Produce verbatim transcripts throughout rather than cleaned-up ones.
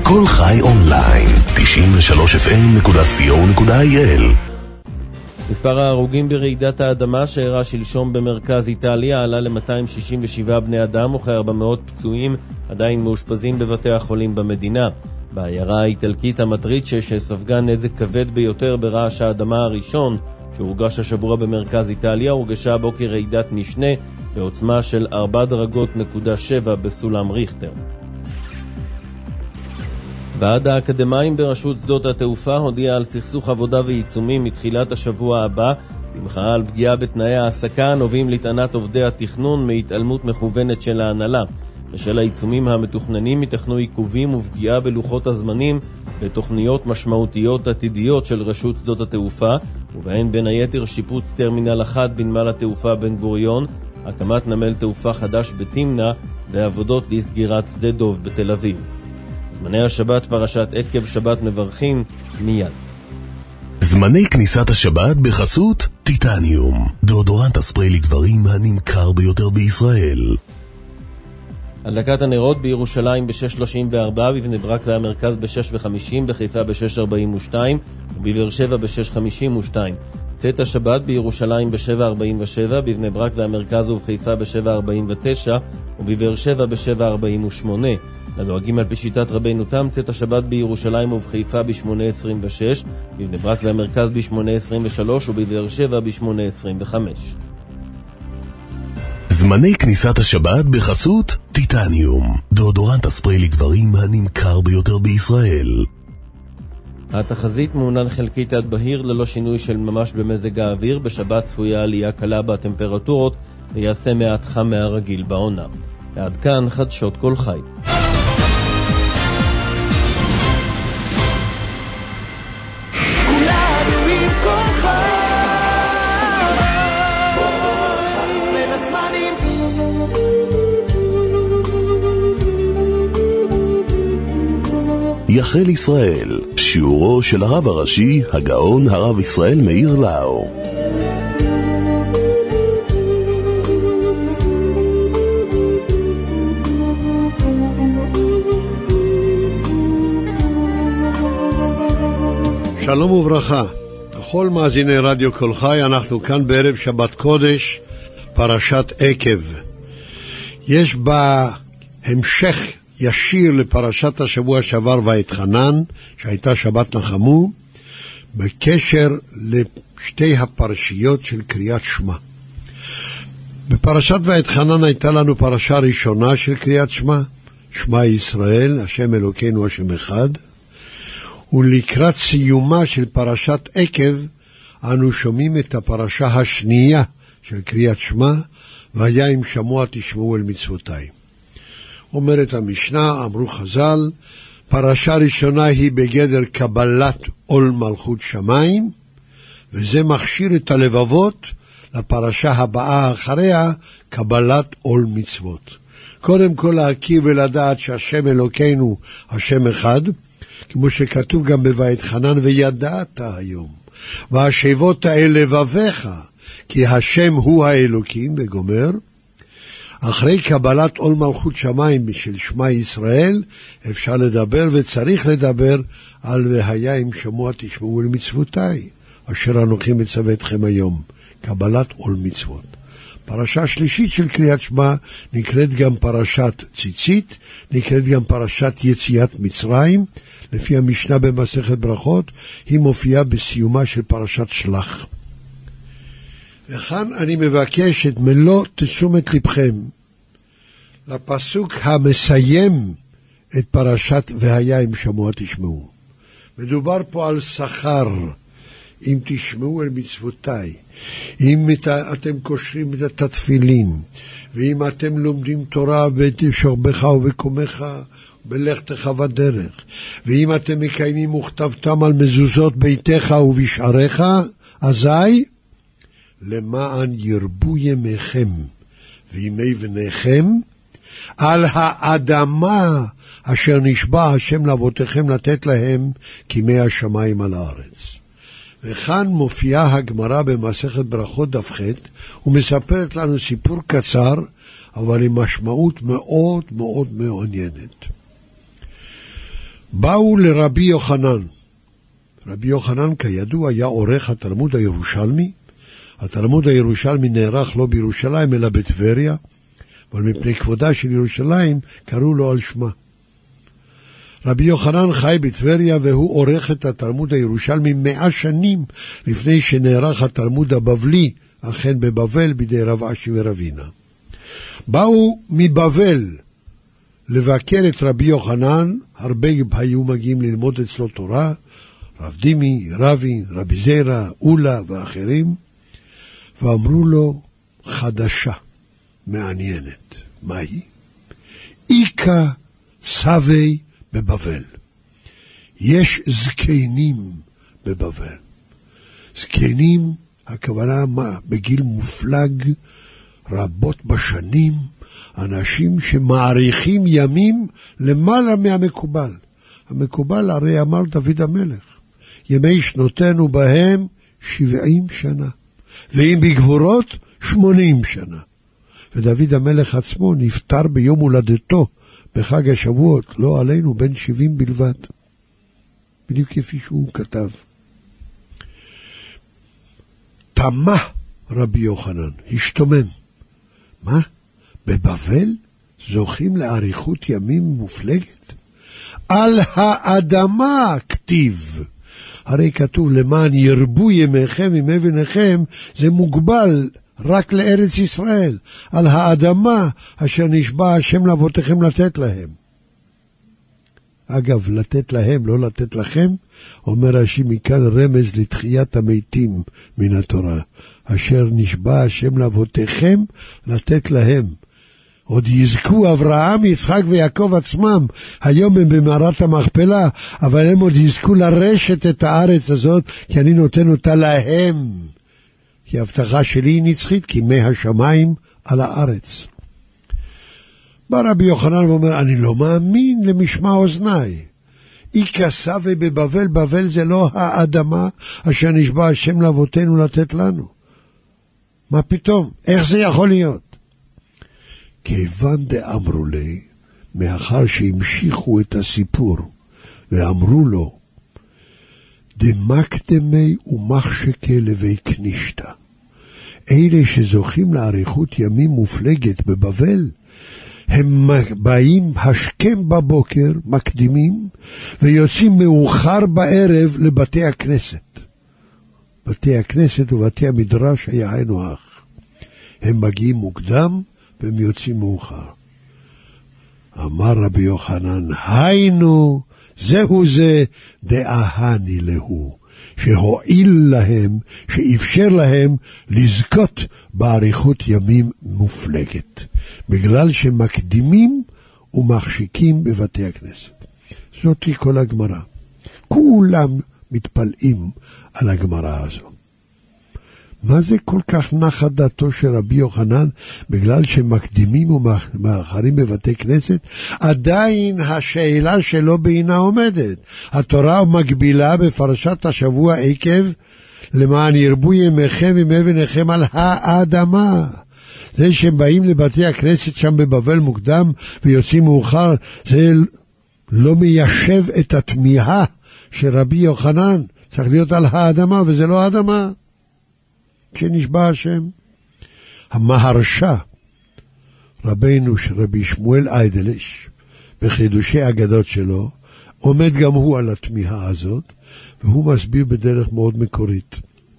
כל חי אונליין, תשעים ושלוש אף אם נקודה סי או נקודה איי אל. מספר ההרוגים ברעידת האדמה שאירעה שלשום במרכז איטליה עלה ל-מאתיים שישים ושבעה בני אדם וכ-ארבע מאות פצועים עדיין מאושפזים בבתי החולים במדינה. בעיירה האיטלקית המטריצ'ה שספגה נזק כבד ביותר ברעש האדמה הראשון שהורגש השבוע במרכז איטליה, הורגשה הבוקר רעידת משנה בעוצמה של ארבע דרגות נקודה שבע בסולם ריכטר. ועד האקדמיים ברשות שדות התעופה הודיע על סכסוך עבודה ועיצומים מתחילת השבוע הבא, במחאה על פגיעה בתנאי העסקה הנובעים לטענת עובדי התכנון מהתעלמות מכוונת של ההנהלה. בשל העיצומים המתוכננים ייתכנו עיכובים ופגיעה בלוחות הזמנים בתוכניות משמעותיות עתידיות של רשות שדות התעופה, ובהן בין היתר שיפוץ טרמינל אחד בנמל התעופה בן גוריון, הקמת נמל תעופה חדש בתמנע ועבודות לסגירת שדה דוב בתל אביב. זמני השבת פרשת עקב שבת מברכים מיד. זמני כניסת השבת בחסות טיטניום, דאודורנט הספרי לגברים הנמכר ביותר בישראל. הדלקת הנרות בירושלים ב-שש שלושים וארבע, בבני ברק והמרכז ב-שש וחמישים, בחיפה ב-שש ארבעים ושתיים ובבאר שבע ב-שש חמישים ושתיים. צאת השבת בירושלים ב-שבע ארבעים ושבע, בבני ברק והמרכז ובחיפה ב-שבע ארבעים ותשע ובבאר שבע ב-שבע ארבעים ושמונה. לדואגים על פי שיטת רבינו תם, צאת השבת בירושלים ובחיפה ב-שמונה עשרים ושש, בבני ברק והמרכז ב-שמונה עשרים ושלוש ובבאר שבע ב-שמונה עשרים וחמש. זמני כניסת השבת בחסות טיטניום, דאודורנט הספרי לגברים הנמכר ביותר בישראל. התחזית מעונן חלקית עד בהיר ללא שינוי של ממש במזג האוויר. בשבת צפויה עלייה קלה בטמפרטורות ויעשה מעט חם מהרגיל בעונה. עד כאן חדשות כל חי. יחל ישראל, שיעורו של הרב הראשי, הגאון הרב ישראל מאיר לאו. שלום וברכה, לכל מאזיני רדיו כל חי, אנחנו כאן בערב שבת קודש, פרשת עקב. יש בה המשך ישיר לפרשת השבוע שעבר ואתחנן, שהייתה שבת נחמו, בקשר לשתי הפרשיות של קריאת שמע. בפרשת ואתחנן הייתה לנו פרשה ראשונה של קריאת שמע, שמע ישראל, השם אלוקינו השם אחד, ולקראת סיומה של פרשת עקב, אנו שומעים את הפרשה השנייה של קריאת שמע, והיה אם שמוע תשמעו אל מצוותיי. אומרת המשנה, אמרו חז"ל, פרשה ראשונה היא בגדר קבלת עול מלכות שמיים, וזה מכשיר את הלבבות לפרשה הבאה אחריה, קבלת עול מצוות. קודם כל להכיר ולדעת שהשם אלוקינו השם אחד, כמו שכתוב גם בויתחנן, וידעת היום, והשבות אל לבביך, כי השם הוא האלוקים, וגומר. אחרי קבלת עול מלכות שמיים של שמע ישראל, אפשר לדבר וצריך לדבר על והיה אם שמוע תשמעו אל מצוותיי, אשר אנוכי מצווה אתכם היום, קבלת עול מצוות. פרשה שלישית של קריאת שמע נקראת גם פרשת ציצית, נקראת גם פרשת יציאת מצרים, לפי המשנה במסכת ברכות, היא מופיעה בסיומה של פרשת שלח. וכאן אני מבקש את מלוא תשומת לבכם לפסוק המסיים את פרשת והיה אם שמוע תשמעו. מדובר פה על שכר, אם תשמעו אל מצוותיי, אם אתם קושרים את התפילין, ואם אתם לומדים תורה בשוכבך ובקומך בלכתך בדרך, ואם אתם מקיימים וכתבתם על מזוזות ביתך ובשעריך, אזי למען ירבו ימיכם וימי בניכם על האדמה אשר נשבע השם לאבותיכם לתת להם כימי השמיים על הארץ. וכאן מופיעה הגמרא במסכת ברכות דף ח' ומספרת לנו סיפור קצר אבל עם משמעות מאוד מאוד מעניינת. באו לרבי יוחנן. רבי יוחנן כידוע היה עורך התלמוד הירושלמי. התלמוד הירושלמי נערך לא בירושלים אלא בטבריה, אבל מפני כבודה של ירושלים קראו לו על שמה. רבי יוחנן חי בטבריה והוא עורך את התלמוד הירושלמי מאה שנים לפני שנערך התלמוד הבבלי, אכן בבבל בידי רב אשי ורבינה. באו מבבל לבקר את רבי יוחנן, הרבה היו מגיעים ללמוד אצלו תורה, רב דימי, רבי, רבי זירא, אולה ואחרים, ואמרו לו חדשה, מעניינת. מה היא? איקה סבי בבבל. יש זקנים בבבל. זקנים, הכוונה מה? בגיל מופלג, רבות בשנים, אנשים שמעריכים ימים למעלה מהמקובל. המקובל הרי אמר דוד המלך, ימי שנותינו בהם שבעים שנה, ואם בגבורות שמונים שנה. ודוד המלך עצמו נפטר ביום הולדתו, בחג השבועות, לא עלינו, בן שבעים בלבד. בדיוק כפי שהוא כתב. תמה רבי יוחנן, השתומם. מה? בבבל זוכים לאריכות ימים מופלגת? על האדמה כתיב. הרי כתוב למען ירבו ימיכם עם אבניכם, זה מוגבל רק לארץ ישראל, על האדמה אשר נשבע השם לאבותיכם לתת להם. אגב, לתת להם, לא לתת לכם, אומר רש"י מכאן רמז לתחיית המתים מן התורה, אשר נשבע השם לאבותיכם לתת להם. עוד יזכו אברהם, יצחק ויעקב עצמם, היום הם במערת המכפלה, אבל הם עוד יזכו לרשת את הארץ הזאת, כי אני נותן אותה להם. כי ההבטחה שלי היא נצחית, כי מי השמיים על הארץ. בא רבי יוחנן ואומר, אני לא מאמין למשמע אוזניי. איקה סבי בבבל, בבל זה לא האדמה אשר נשבע השם לאבותינו לתת לנו. מה פתאום? איך זה יכול להיות? כיוון דאמרו לי, מאחר שהמשיכו את הסיפור, ואמרו לו, דמקדמי ומחשקה לבי כנישתא. אלה שזוכים לאריכות ימים מופלגת בבבל, הם באים השכם בבוקר, מקדימים, ויוצאים מאוחר בערב לבתי הכנסת. בתי הכנסת ובתי המדרש היה היינו הך. הם מגיעים מוקדם, והם יוצאים מאוחר. אמר רבי יוחנן, היינו, זהו זה דאהני להו, שהועיל להם, שאפשר להם לזכות באריכות ימים מופלגת, בגלל שמקדימים ומחשיקים בבתי הכנסת. זאתי כל הגמרא. כולם מתפלאים על הגמרא הזו. מה זה כל כך נחה דעתו של רבי יוחנן, בגלל שמקדימים ומאחרים בבתי כנסת? עדיין השאלה שלו בעינה עומדת. התורה מגבילה בפרשת השבוע עקב, למען ירבו ימיכם עם אבניכם על האדמה. זה שהם באים לבתי הכנסת שם בבבל מוקדם ויוצאים מאוחר, זה לא מיישב את התמיהה של רבי יוחנן. צריך להיות על האדמה, וזה לא האדמה. כשנשבע השם. המהרש"א, רבינו רבי שמואל איידלש, בחידושי אגדות שלו, עומד גם הוא על התמיהה הזאת, והוא מסביר בדרך מאוד מקורית.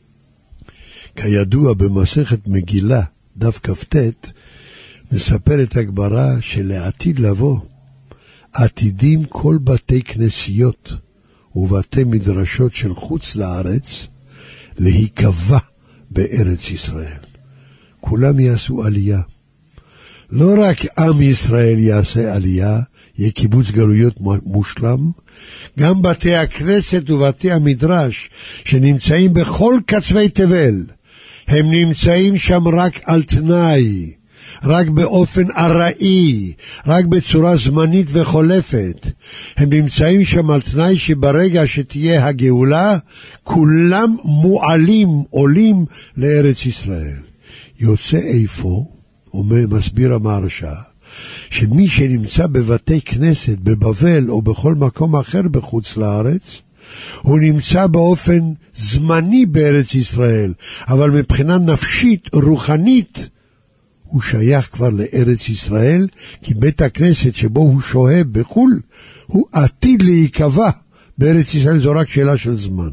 כידוע במסכת מגילה, דף כ"ט, מספרת הגמרא שלעתיד לבוא, עתידים כל בתי כנסיות ובתי מדרשות של חוץ לארץ, להיקבע בארץ ישראל. כולם יעשו עלייה. לא רק עם ישראל יעשה עלייה, יהיה קיבוץ גלויות מושלם, גם בתי הכנסת ובתי המדרש שנמצאים בכל קצווי תבל, הם נמצאים שם רק על תנאי, רק באופן ארעי, רק בצורה זמנית וחולפת. הם נמצאים שם על תנאי שברגע שתהיה הגאולה, כולם מועלים, עולים לארץ ישראל. יוצא איפה, אומר מסביר המהרש"א, שמי שנמצא בבתי כנסת, בבבל או בכל מקום אחר בחוץ לארץ, הוא נמצא באופן זמני בארץ ישראל, אבל מבחינה נפשית, רוחנית, הוא שייך כבר לארץ ישראל, כי בית הכנסת שבו הוא שוהה בחול, הוא עתיד להיקבע בארץ ישראל, זו רק שאלה של זמן.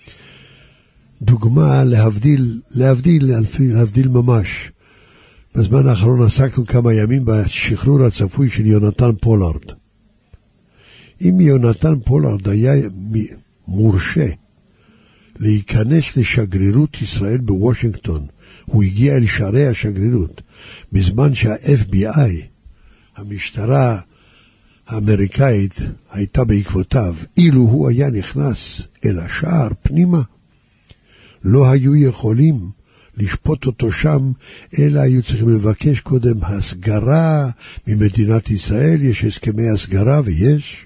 דוגמה להבדיל, להבדיל, להבדיל ממש. בזמן האחרון עסקנו כמה ימים בשחרור הצפוי של יונתן פולארד. אם יונתן פולארד היה מורשה להיכנס לשגרירות ישראל בוושינגטון, הוא הגיע אל שערי השגרירות, בזמן שה-אף בי איי, המשטרה האמריקאית, הייתה בעקבותיו, אילו הוא היה נכנס אל השער פנימה, לא היו יכולים לשפוט אותו שם, אלא היו צריכים לבקש קודם הסגרה ממדינת ישראל. יש הסכמי הסגרה ויש.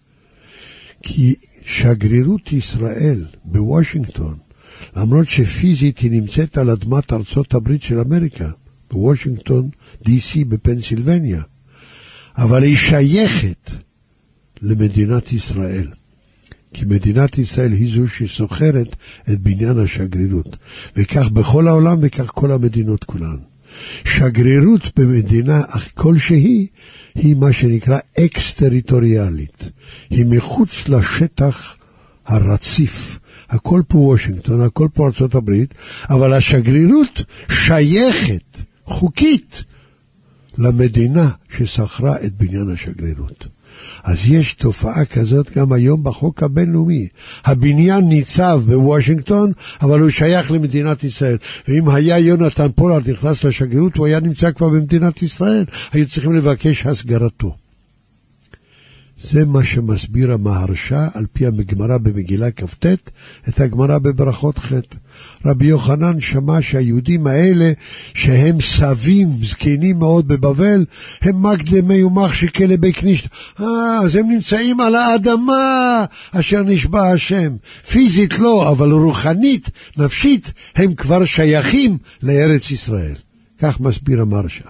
כי שגרירות ישראל בוושינגטון, למרות שפיזית היא נמצאת על אדמת ארצות הברית של אמריקה, בוושינגטון די סי בפנסילבניה, אבל היא שייכת למדינת ישראל. כי מדינת ישראל היא זו שסוחרת את בניין השגרירות. וכך בכל העולם וכך כל המדינות כולן. שגרירות במדינה כלשהי היא מה שנקרא אקס-טריטוריאלית. היא מחוץ לשטח הרציף. הכל פה וושינגטון, הכל פה ארצות הברית, אבל השגרירות שייכת חוקית למדינה שסחרה את בניין השגרירות. אז יש תופעה כזאת גם היום בחוק הבינלאומי. הבניין ניצב בוושינגטון, אבל הוא שייך למדינת ישראל. ואם היה יונתן פולארד נכנס לשגרירות, הוא היה נמצא כבר במדינת ישראל. היו צריכים לבקש הסגרתו. זה מה שמסביר המהרש"א על פי הגמרא במגילה כ"ט, את הגמרא בברכות ח'. רבי יוחנן שמע שהיהודים האלה שהם סבים, זקנים מאוד בבבל, הם מקדמי ומחשיקי לבית כנישתא. אה, אז הם נמצאים על האדמה אשר נשבע השם. פיזית לא, אבל רוחנית, נפשית, הם כבר שייכים לארץ ישראל. כך מסביר המהרש"א.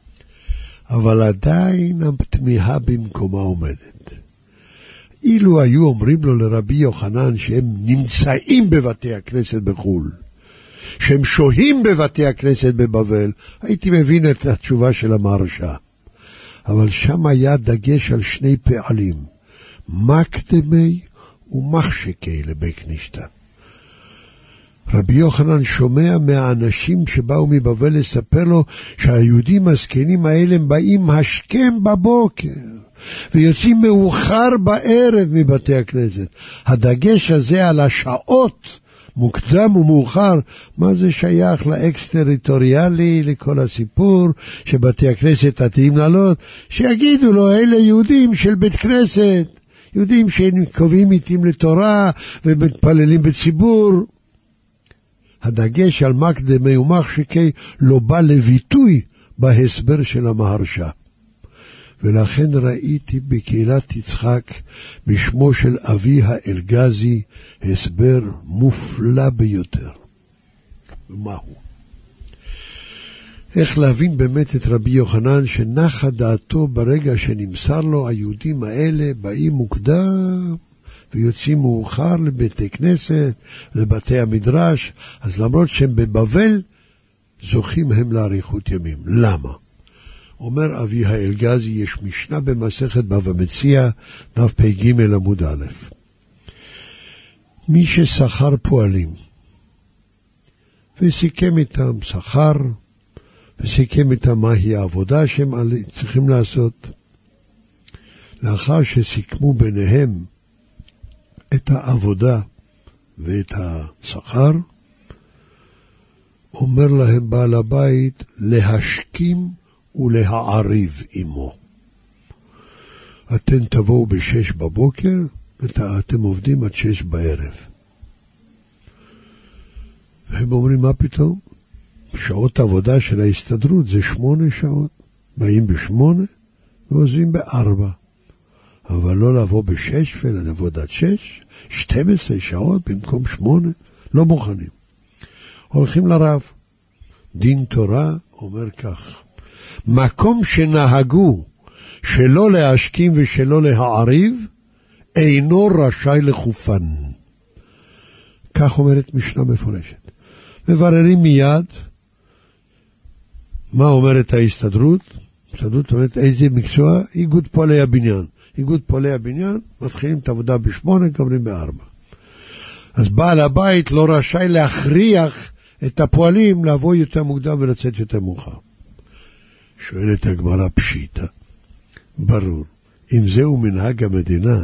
אבל עדיין התמיהה במקומה עומדת. אילו היו אומרים לו לרבי יוחנן שהם נמצאים בבתי הכנסת בחול, שהם שוהים בבתי הכנסת בבבל, הייתי מבין את התשובה של המהרש"א. אבל שם היה דגש על שני פעלים, מקדמי ומחשיקי לבית כנישתא. רבי יוחנן שומע מהאנשים שבאו מבבל לספר לו שהיהודים הזקנים האלה באים השכם בבוקר ויוצאים מאוחר בערב מבתי הכנסת. הדגש הזה על השעות, מוקדם ומאוחר, מה זה שייך לאקס-טריטוריאלי, לכל הסיפור שבתי הכנסת עתידים לעלות? שיגידו לו, אלה יהודים של בית כנסת, יהודים שקובעים עתים לתורה ומתפללים בציבור. הדגש על מקדמי ומחשיקי לא בא לביטוי בהסבר של המהרש"א. ולכן ראיתי בקהילת יצחק בשמו של אבי האלגזי הסבר מופלא ביותר. ומהו? איך להבין באמת את רבי יוחנן שנחה דעתו ברגע שנמסר לו היהודים האלה באים מוקדם ויוצאים מאוחר לבתי כנסת, לבתי המדרש, אז למרות שהם בבבל, זוכים הם לאריכות ימים. למה? אומר אבי האלגזי, יש משנה במסכת בבא מציעא, דף פ"ג עמוד א'. מי ששכר פועלים, וסיכם איתם שכר, וסיכם איתם מהי העבודה שהם צריכים לעשות, לאחר שסיכמו ביניהם את העבודה ואת השכר, אומר להם בעל הבית להשכים ולהעריב עמו. אתם תבואו בשש בבוקר ואתם עובדים עד שש בערב. והם אומרים, מה פתאום? שעות עבודה של ההסתדרות זה שמונה שעות. באים בשמונה ועוזבים בארבע. אבל לא לבוא בשש ולעבוד עד שש, שתים עשרה שעות במקום שמונה, לא מוכנים. הולכים לרב. דין תורה אומר כך, מקום שנהגו שלא להשכים ושלא להעריב, אינו רשאי לחופן. כך אומרת משנה מפורשת. מבררים מיד, מה אומרת ההסתדרות? ההסתדרות אומרת איזה מקצוע? איגוד פועלי הבניין. איגוד פועלי הבניין, מתחילים את העבודה בשמונה, גמרים בארבע. אז בעל הבית לא רשאי להכריח את הפועלים לבוא יותר מוקדם ולצאת יותר מאוחר. שואלת הגמרא פשיטה. ברור. אם זהו מנהג המדינה,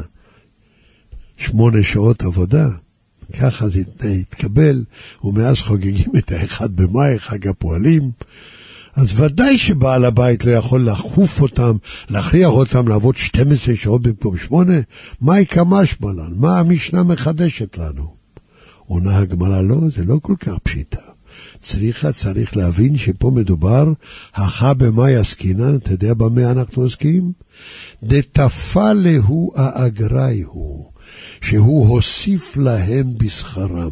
שמונה שעות עבודה, ככה זה יתקבל, ומאז חוגגים את האחד במאי, חג הפועלים, אז ודאי שבעל הבית לא יכול לחוף אותם, להכריח אותם לעבוד שתים עשרה שעות במקום שמונה. מה יקמש בלן? מה המשנה מחדשת לנו? עונה הגמרא, לא, זה לא כל כך פשיטה. צריכה, צריך להבין שפה מדובר, הכה במאי עסקינן, אתה יודע במה אנחנו עוסקים? דתפה להו האגראי הוא, שהוא הוסיף להם בשכרם.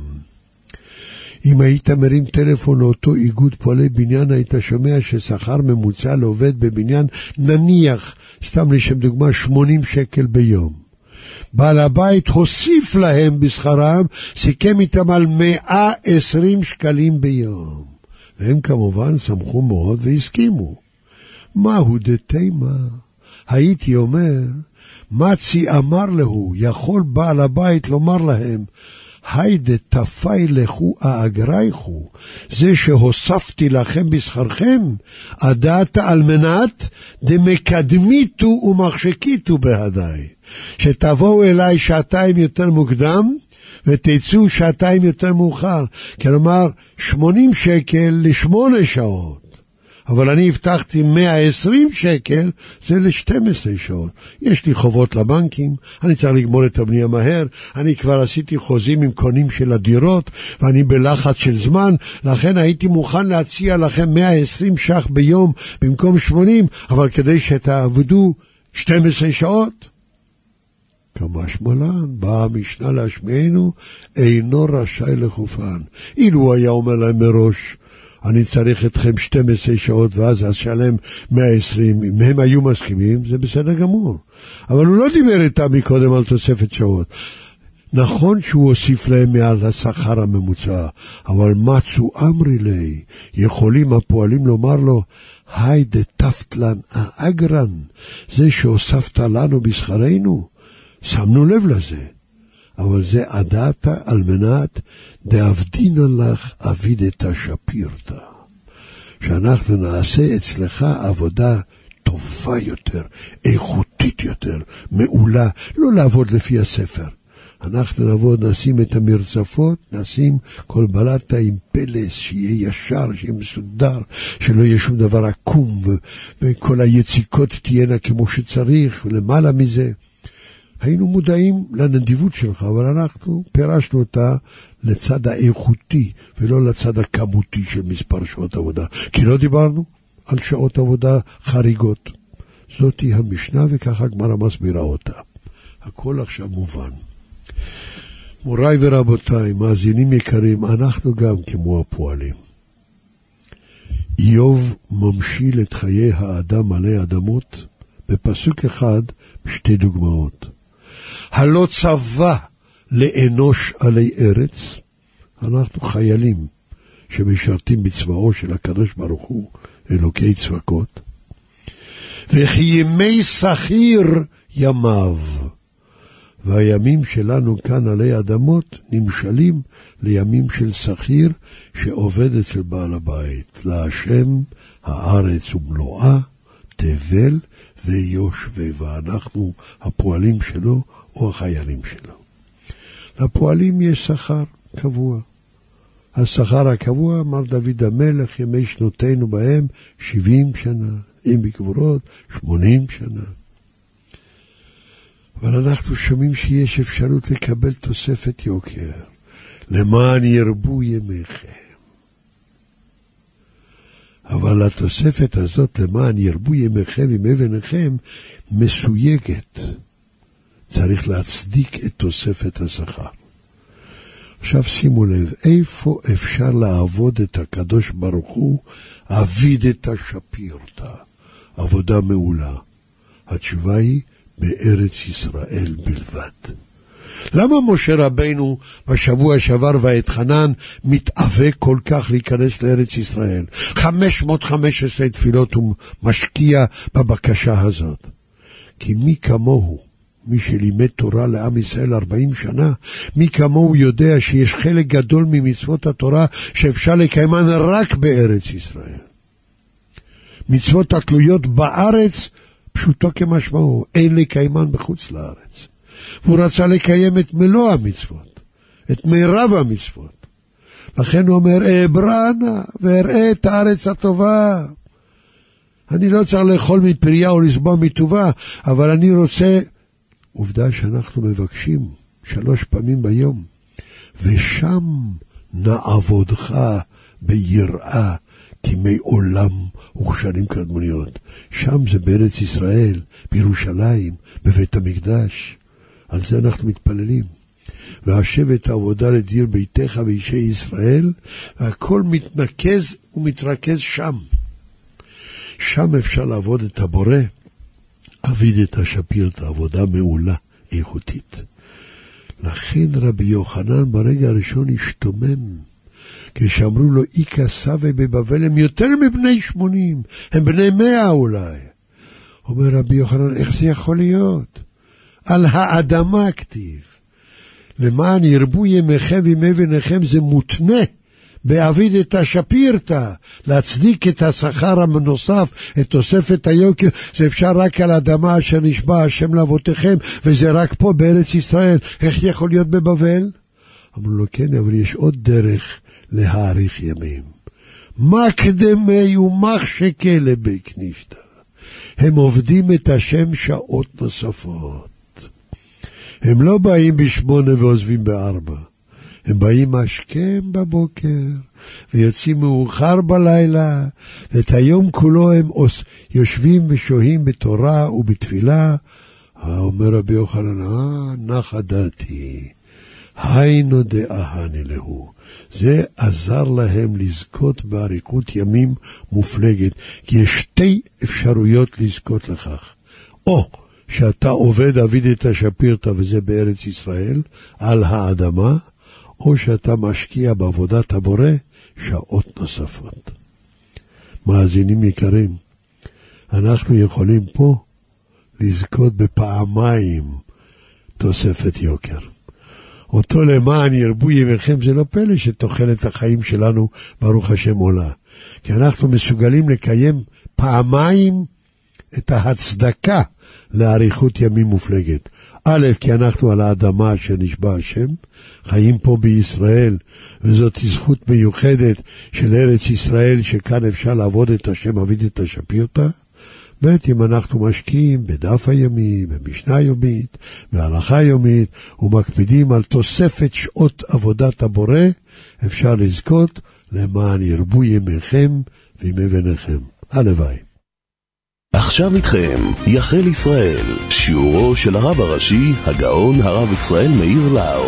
אם היית מרים טלפון לאותו איגוד פועלי בניין, היית שומע ששכר ממוצע לעובד בבניין, נניח, סתם לשם דוגמה, שמונים שקל ביום. בעל הבית הוסיף להם בשכרם, סיכם איתם על מאה ועשרים שקלים ביום. והם כמובן שמחו מאוד והסכימו. מהו דתימה? הייתי אומר, מצי אמר לו, יכול בעל הבית לומר להם, היידה תפי לכו האגרייכו, זה שהוספתי לכם בשכרכם, הדעת על מנת דמקדמיתו ומחשקיתו בהדי. שתבואו אליי שעתיים יותר מוקדם, ותצאו שעתיים יותר מאוחר. כלומר, שמונים שקל לשמונה שעות. אבל אני הבטחתי מאה ועשרים שקל, זה ל-שתים עשרה שעות. יש לי חובות לבנקים, אני צריך לגמור את הבנייה מהר, אני כבר עשיתי חוזים עם קונים של הדירות, ואני בלחץ של זמן, לכן הייתי מוכן להציע לכם מאה ועשרים ש"ח ביום במקום שמונים, אבל כדי שתעבדו שתים עשרה שעות. כמה שמלן, באה המשנה להשמיענו, אינו רשאי לחופן. אילו היה אומר להם מראש, אני צריך אתכם שתים עשרה שעות, ואז אשלם מאה ועשרים, אם הם היו מסכימים, זה בסדר גמור. אבל הוא לא דיבר איתם מקודם על תוספת שעות. נכון שהוא הוסיף להם מעל השכר הממוצע, אבל מצו אמרי לי, יכולים הפועלים לומר לו, היי דתפתלן האגרן, זה שהוספת לנו בשכרנו, שמנו לב לזה. אבל זה עדת על מנת דאבדינן לך אבידתא שפירתא. שאנחנו נעשה אצלך עבודה טובה יותר, איכותית יותר, מעולה, לא לעבוד לפי הספר. אנחנו נעבוד, נשים את המרצפות, נשים כל בלטה עם פלס, שיהיה ישר, שיהיה מסודר, שלא יהיה שום דבר עקום, ו- וכל היציקות תהיינה כמו שצריך, ולמעלה מזה. היינו מודעים לנדיבות שלך, אבל אנחנו פירשנו אותה לצד האיכותי, ולא לצד הכמותי של מספר שעות עבודה. כי לא דיברנו על שעות עבודה חריגות. זאת היא המשנה, וככה הגמרא מסבירה אותה. הכל עכשיו מובן. מוריי ורבותיי, מאזינים יקרים, אנחנו גם כמו הפועלים. איוב ממשיל את חיי האדם עלי אדמות, בפסוק אחד, בשתי דוגמאות. הלא צבא לאנוש עלי ארץ, אנחנו חיילים שמשרתים בצבאו של הקדוש ברוך הוא, אלוקי צבקות, וכי ימי שכיר ימיו, והימים שלנו כאן עלי אדמות נמשלים לימים של שכיר שעובד אצל בעל הבית, להשם הארץ ומלואה, תבל ויושבי, ואנחנו הפועלים שלו או החיילים שלו. לפועלים יש שכר קבוע. השכר הקבוע, אמר דוד המלך, ימי שנותינו בהם שבעים שנה, אם בקבורות שמונים שנה. אבל אנחנו שומעים שיש אפשרות לקבל תוספת יוקר, למען ירבו ימיכם. אבל התוספת הזאת, למען ירבו ימיכם עם אבניכם, מסויגת. צריך להצדיק את תוספת השכר. עכשיו שימו לב, איפה אפשר לעבוד את הקדוש ברוך הוא, אבידתא שפירתא. עבודה מעולה? התשובה היא בארץ ישראל בלבד. למה משה רבינו בשבוע שעבר ואתחנן מתאבק כל כך להיכנס לארץ ישראל? חמש מאות וחמש עשרה תפילות הוא משקיע בבקשה הזאת. כי מי כמוהו, מי שלימד תורה לעם ישראל ארבעים שנה, מי כמוהו יודע שיש חלק גדול ממצוות התורה שאפשר לקיימן רק בארץ ישראל. מצוות התלויות בארץ פשוטו כמשמעו, אין לקיימן בחוץ לארץ. והוא רצה לקיים את מלוא המצוות, את מירב המצוות. לכן הוא אומר, אברנה ואראה את הארץ הטובה. אני לא צריך לאכול מפריה או לסבוע מטובה, אבל אני רוצה, עובדה שאנחנו מבקשים שלוש פעמים ביום, ושם נעבודך ביראה, כמי עולם וכשנים קדמוניות. שם זה בארץ ישראל, בירושלים, בבית המקדש. על זה אנחנו מתפללים. והשב את העבודה לדיר ביתך ואישי ישראל, והכל מתנקז ומתרכז שם. שם אפשר לעבוד את הבורא, עביד את השפיר, את העבודה מעולה, איכותית. לכן רבי יוחנן ברגע הראשון השתומם, כשאמרו לו, איקה סבי בבבל, הם יותר מבני שמונים, הם בני מאה אולי. אומר רבי יוחנן, איך זה יכול להיות? על האדמה כתיב. למען ירבו ימיכם וימי בניכם, זה מותנה בעביד את השפירתא, להצדיק את השכר הנוסף, את תוספת היוקר, זה אפשר רק על אדמה אשר נשבע השם לאבותיכם, וזה רק פה בארץ ישראל. איך יכול להיות בבבל? אמרו לו, כן, אבל יש עוד דרך להאריך ימים. מקדמי ומחשקה לבקנישתא. הם עובדים את השם שעות נוספות. הם לא באים בשמונה ועוזבים בארבע. הם באים השכם בבוקר, ויוצאים מאוחר בלילה, ואת היום כולו הם יושבים ושוהים בתורה ובתפילה. אומר רבי יוחנן, אה, נחה דעתי, היינו דאהני להו. זה עזר להם לזכות באריקות ימים מופלגת, כי יש שתי אפשרויות לזכות לכך. או שאתה עובד עביד את השפירתא, וזה בארץ ישראל, על האדמה, או שאתה משקיע בעבודת הבורא שעות נוספות. מאזינים יקרים, אנחנו יכולים פה לזכות בפעמיים תוספת יוקר. אותו למען ירבו ימיכם, זה לא פלא שתוחלת החיים שלנו ברוך השם עולה. כי אנחנו מסוגלים לקיים פעמיים את ההצדקה לאריכות ימים מופלגת. א', כי אנחנו על האדמה אשר נשבע השם, חיים פה בישראל, וזאת זכות מיוחדת של ארץ ישראל, שכאן אפשר לעבוד את השם, עביד את השפירתא. ב', אם אנחנו משקיעים בדף היומי, במשנה יומית, בהלכה יומית, ומקפידים על תוספת שעות עבודת הבורא, אפשר לזכות למען ירבו ימיכם וימי בניכם. הלוואי. עכשיו איתכם, יחל ישראל, שיעורו של הרב הראשי, הגאון הרב ישראל מאיר לאו.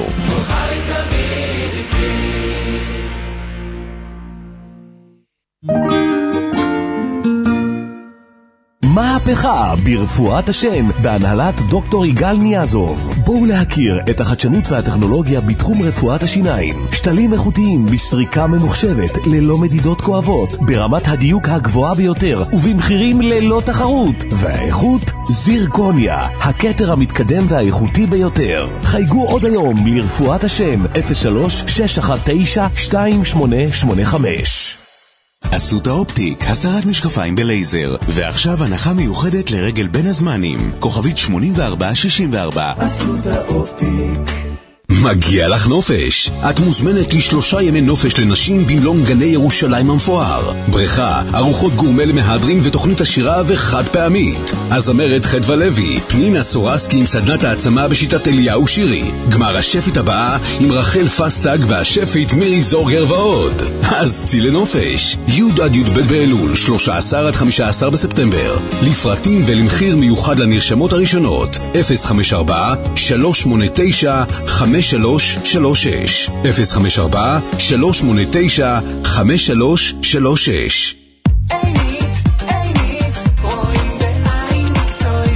מהפכה ברפואת השן בהנהלת דוקטור יגאל ניאזוב. בואו להכיר את החדשנות והטכנולוגיה בתחום רפואת השיניים. שתלים איכותיים בסריקה ממוחשבת ללא מדידות כואבות, ברמת הדיוק הגבוהה ביותר ובמחירים ללא תחרות. והאיכות זירקוניה, הכתר המתקדם והאיכותי ביותר. חייגו עוד היום לרפואת השן אפס שלוש שש אחת תשע שתיים שמונה שמונה חמש. אסותא אופטיק, הסרת משקפיים בלייזר, ועכשיו הנחה מיוחדת לרגל בין הזמנים, כוכבית שמונים וארבע שישים וארבע. אסותא אופטיק. מגיע לך נופש. את מוזמנת לשלושה ימי נופש לנשים במלון גני ירושלים המפואר. בריכה, ארוחות גורמה למהדרין ותוכנית עשירה וחד פעמית. הזמרת חדווה לוי, פנינה סורסקי עם סדנת העצמה בשיטת אליהו שירי. גמר השפית הבאה עם רחל פסטג והשפית מירי זורגר ועוד. אז צי לנופש. י' עד י' ב' באלול, שלושה עשר עד חמישה עשר בספטמבר. לפרטים ולמחיר מיוחד לנרשמות הראשונות. אפס חמש ארבע שלוש שמונה תשע חמש שלוש שלוש שש אפס חמש ארבע שלוש שמונה תשע חמש שלוש שלוש שש.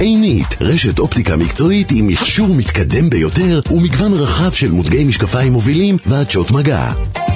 עינית, רשת אופטיקה מקצועית עם מכשור מתקדם ביותר ומגוון רחב של מותגי משקפיים מובילים ועדשות מגע.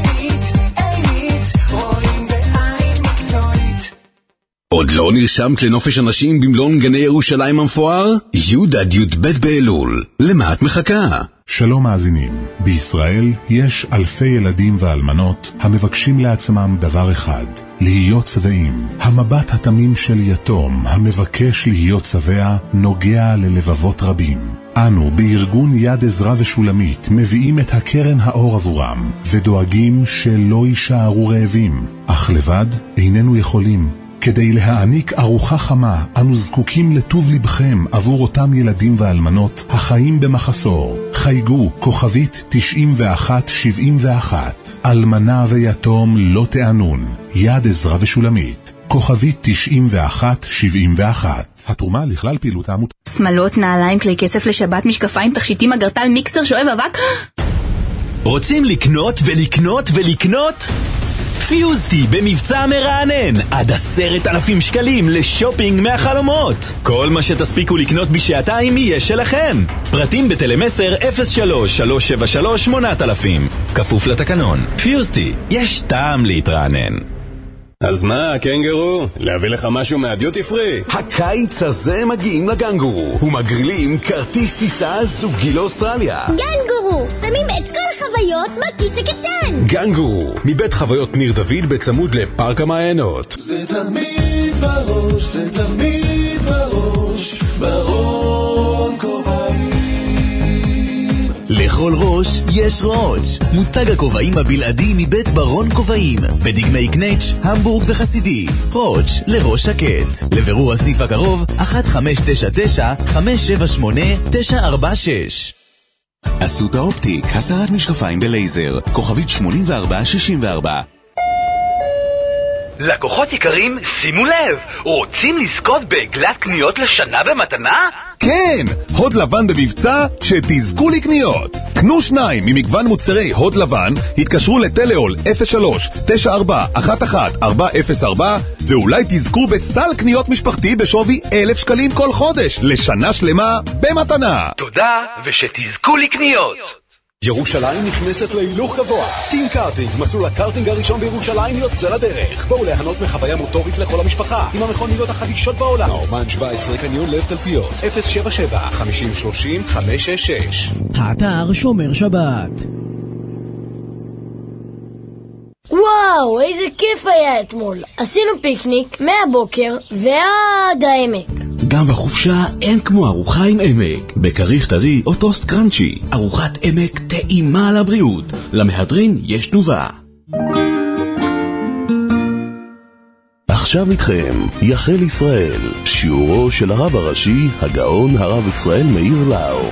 עוד לא נרשמת לנופש אנשים במלון גני ירושלים המפואר? י' עד י' ב' באלול. למה את מחכה? שלום מאזינים, בישראל יש אלפי ילדים ואלמנות המבקשים לעצמם דבר אחד, להיות שבעים. המבט התמים של יתום המבקש להיות שבע נוגע ללבבות רבים. אנו בארגון יד עזרא ושולמית מביאים את הקרן האור עבורם ודואגים שלא יישארו רעבים, אך לבד איננו יכולים. כדי להעניק ארוחה חמה, אנו זקוקים לטוב לבכם עבור אותם ילדים ואלמנות החיים במחסור. חייגו כוכבית תשעים ואחת שבעים ואחת. אלמנה ויתום לא תענון. יד עזרא ושולמית. כוכבית תשעים ואחת שבעים ואחת. התרומה לכלל פעילות העמותה. שמלות, נעליים, כלי כסף לשבת, משקפיים, תכשיטים, אגרטל, מיקסר, שואב אבק. רוצים לקנות ולקנות ולקנות? פיוזטי במבצע מרענן עד עשרת אלפים שקלים לשופינג מהחלומות. כל מה שתספיקו לקנות בשעתיים יהיה שלכם. פרטים בטלמסר אפס שלוש שלוש שבע שלוש שמונה אלפים. כפוף לתקנון. פיוזטי, יש טעם להתרענן. אז מה, קנגרו? להביא לך משהו מהדיוטי פרי? הקיץ הזה מגיעים לגנגורו ומגרילים כרטיס טיסה זוגי לאוסטרליה. גנגורו, שמים את כל החוויות בכיס הקטן. גנגורו, מבית חוויות ניר דוד בצמוד לפארק המעיינות. זה תמיד בראש, זה תמיד בראש, ברון כובעים. לכל ראש יש ראש. מותג הכובעים הבלעדי מבית ברון כובעים, בדגמי קנץ', המבורג וחסידי. ראש לראש שקט. לבירור הסניף הקרוב אחת חמש תשע תשע חמש שבע שמונה תשע ארבע שש. אסותא אופטיק, הסרת משקפיים בלייזר, כוכבית שמונים וארבע שישים וארבע. לקוחות יקרים, שימו לב, רוצים לזכות בעגלת קניות לשנה במתנה? כן, הוד לבן במבצע שתזכו לקניות. קנו שניים ממגוון מוצרי הוד לבן, התקשרו לטלאול אפס שלוש תשע ארבע אחת אחת ארבע אפס ארבע ואולי תזכו בסל קניות משפחתי בשווי אלף שקלים כל חודש לשנה שלמה במתנה. תודה, ושתזכו לקניות. ירושלים נכנסת להילוך גבוה. טים קארטינג, מסלול הקארטינג הראשון בירושלים יוצא לדרך. בואו ליהנות מחוויה מוטורית לכל המשפחה עם המכוניות החדישות בעולם. האומן שבע עשרה קניון לב תלפיות אפס שבע שבע חמישים שלושים חמש שש שש. האתר שומר שבת. וואו, איזה כיף היה אתמול. עשינו פיקניק מהבוקר ועד העמק. גם בחופשה אין כמו ארוחה עם עמק. בקריך טרי או טוסט קרנצ'י. ארוחת עמק טעימה על הבריאות. למהדרין יש תנובה. עכשיו איתכם, יחל ישראל. שיעורו של הרב הראשי, הגאון הרב ישראל מאיר לאו.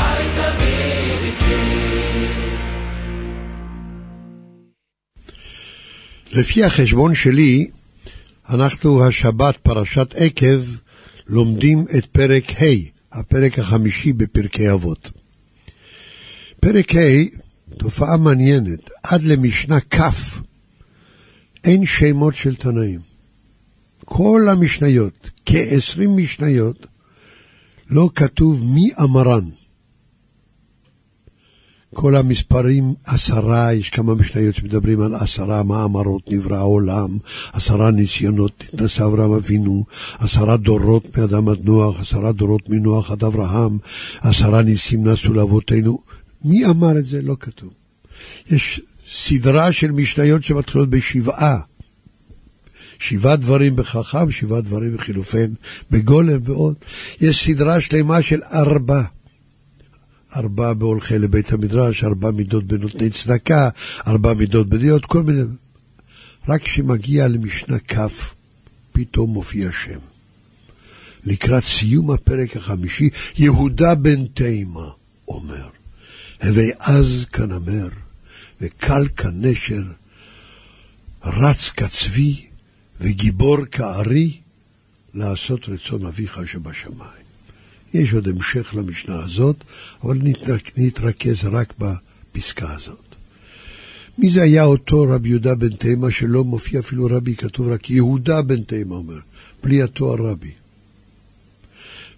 לפי החשבון שלי, אנחנו השבת פרשת עקב לומדים את פרק ה', הפרק החמישי בפרקי אבות. פרק ה', תופעה מעניינת, עד למשנה כף, אין שמות של תנאים. כל המשניות, כ-עשרים משניות, לא כתוב מי אמרן. כל המספרים עשרה, יש כמה משניות שמדברים על עשרה מאמרות נברא העולם, עשרה ניסיונות נתנסה אברהם אבינו, עשרה דורות מאדם עד נוח, עשרה דורות מנוח עד אברהם, עשרה ניסים נעשו לאבותינו. מי אמר את זה? לא כתוב. יש סדרה של משניות שמתחילות בשבעה. שבעה דברים בחכם, שבעה דברים בחילופן, בגולם ועוד. יש סדרה שלמה של ארבע. ארבע בהולכי לבית המדרש, ארבע מידות בנותני צדקה, ארבע מידות בדיעות, כל מיני. רק כשמגיע למשנה כף, פתאום מופיע שם. לקראת סיום הפרק החמישי, יהודה בן תימה אומר, הווי עז כנמר, וקל כנשר, רץ כצבי, וגיבור כארי, לעשות רצון אביך שבשמיים. יש עוד המשך למשנה הזאת, אבל נתרכז רק בפסקה הזאת. מי זה היה אותו רבי יהודה בן תימה שלא מופיע אפילו רבי, כתוב רק יהודה בן תימה אומר, בלי התואר רבי.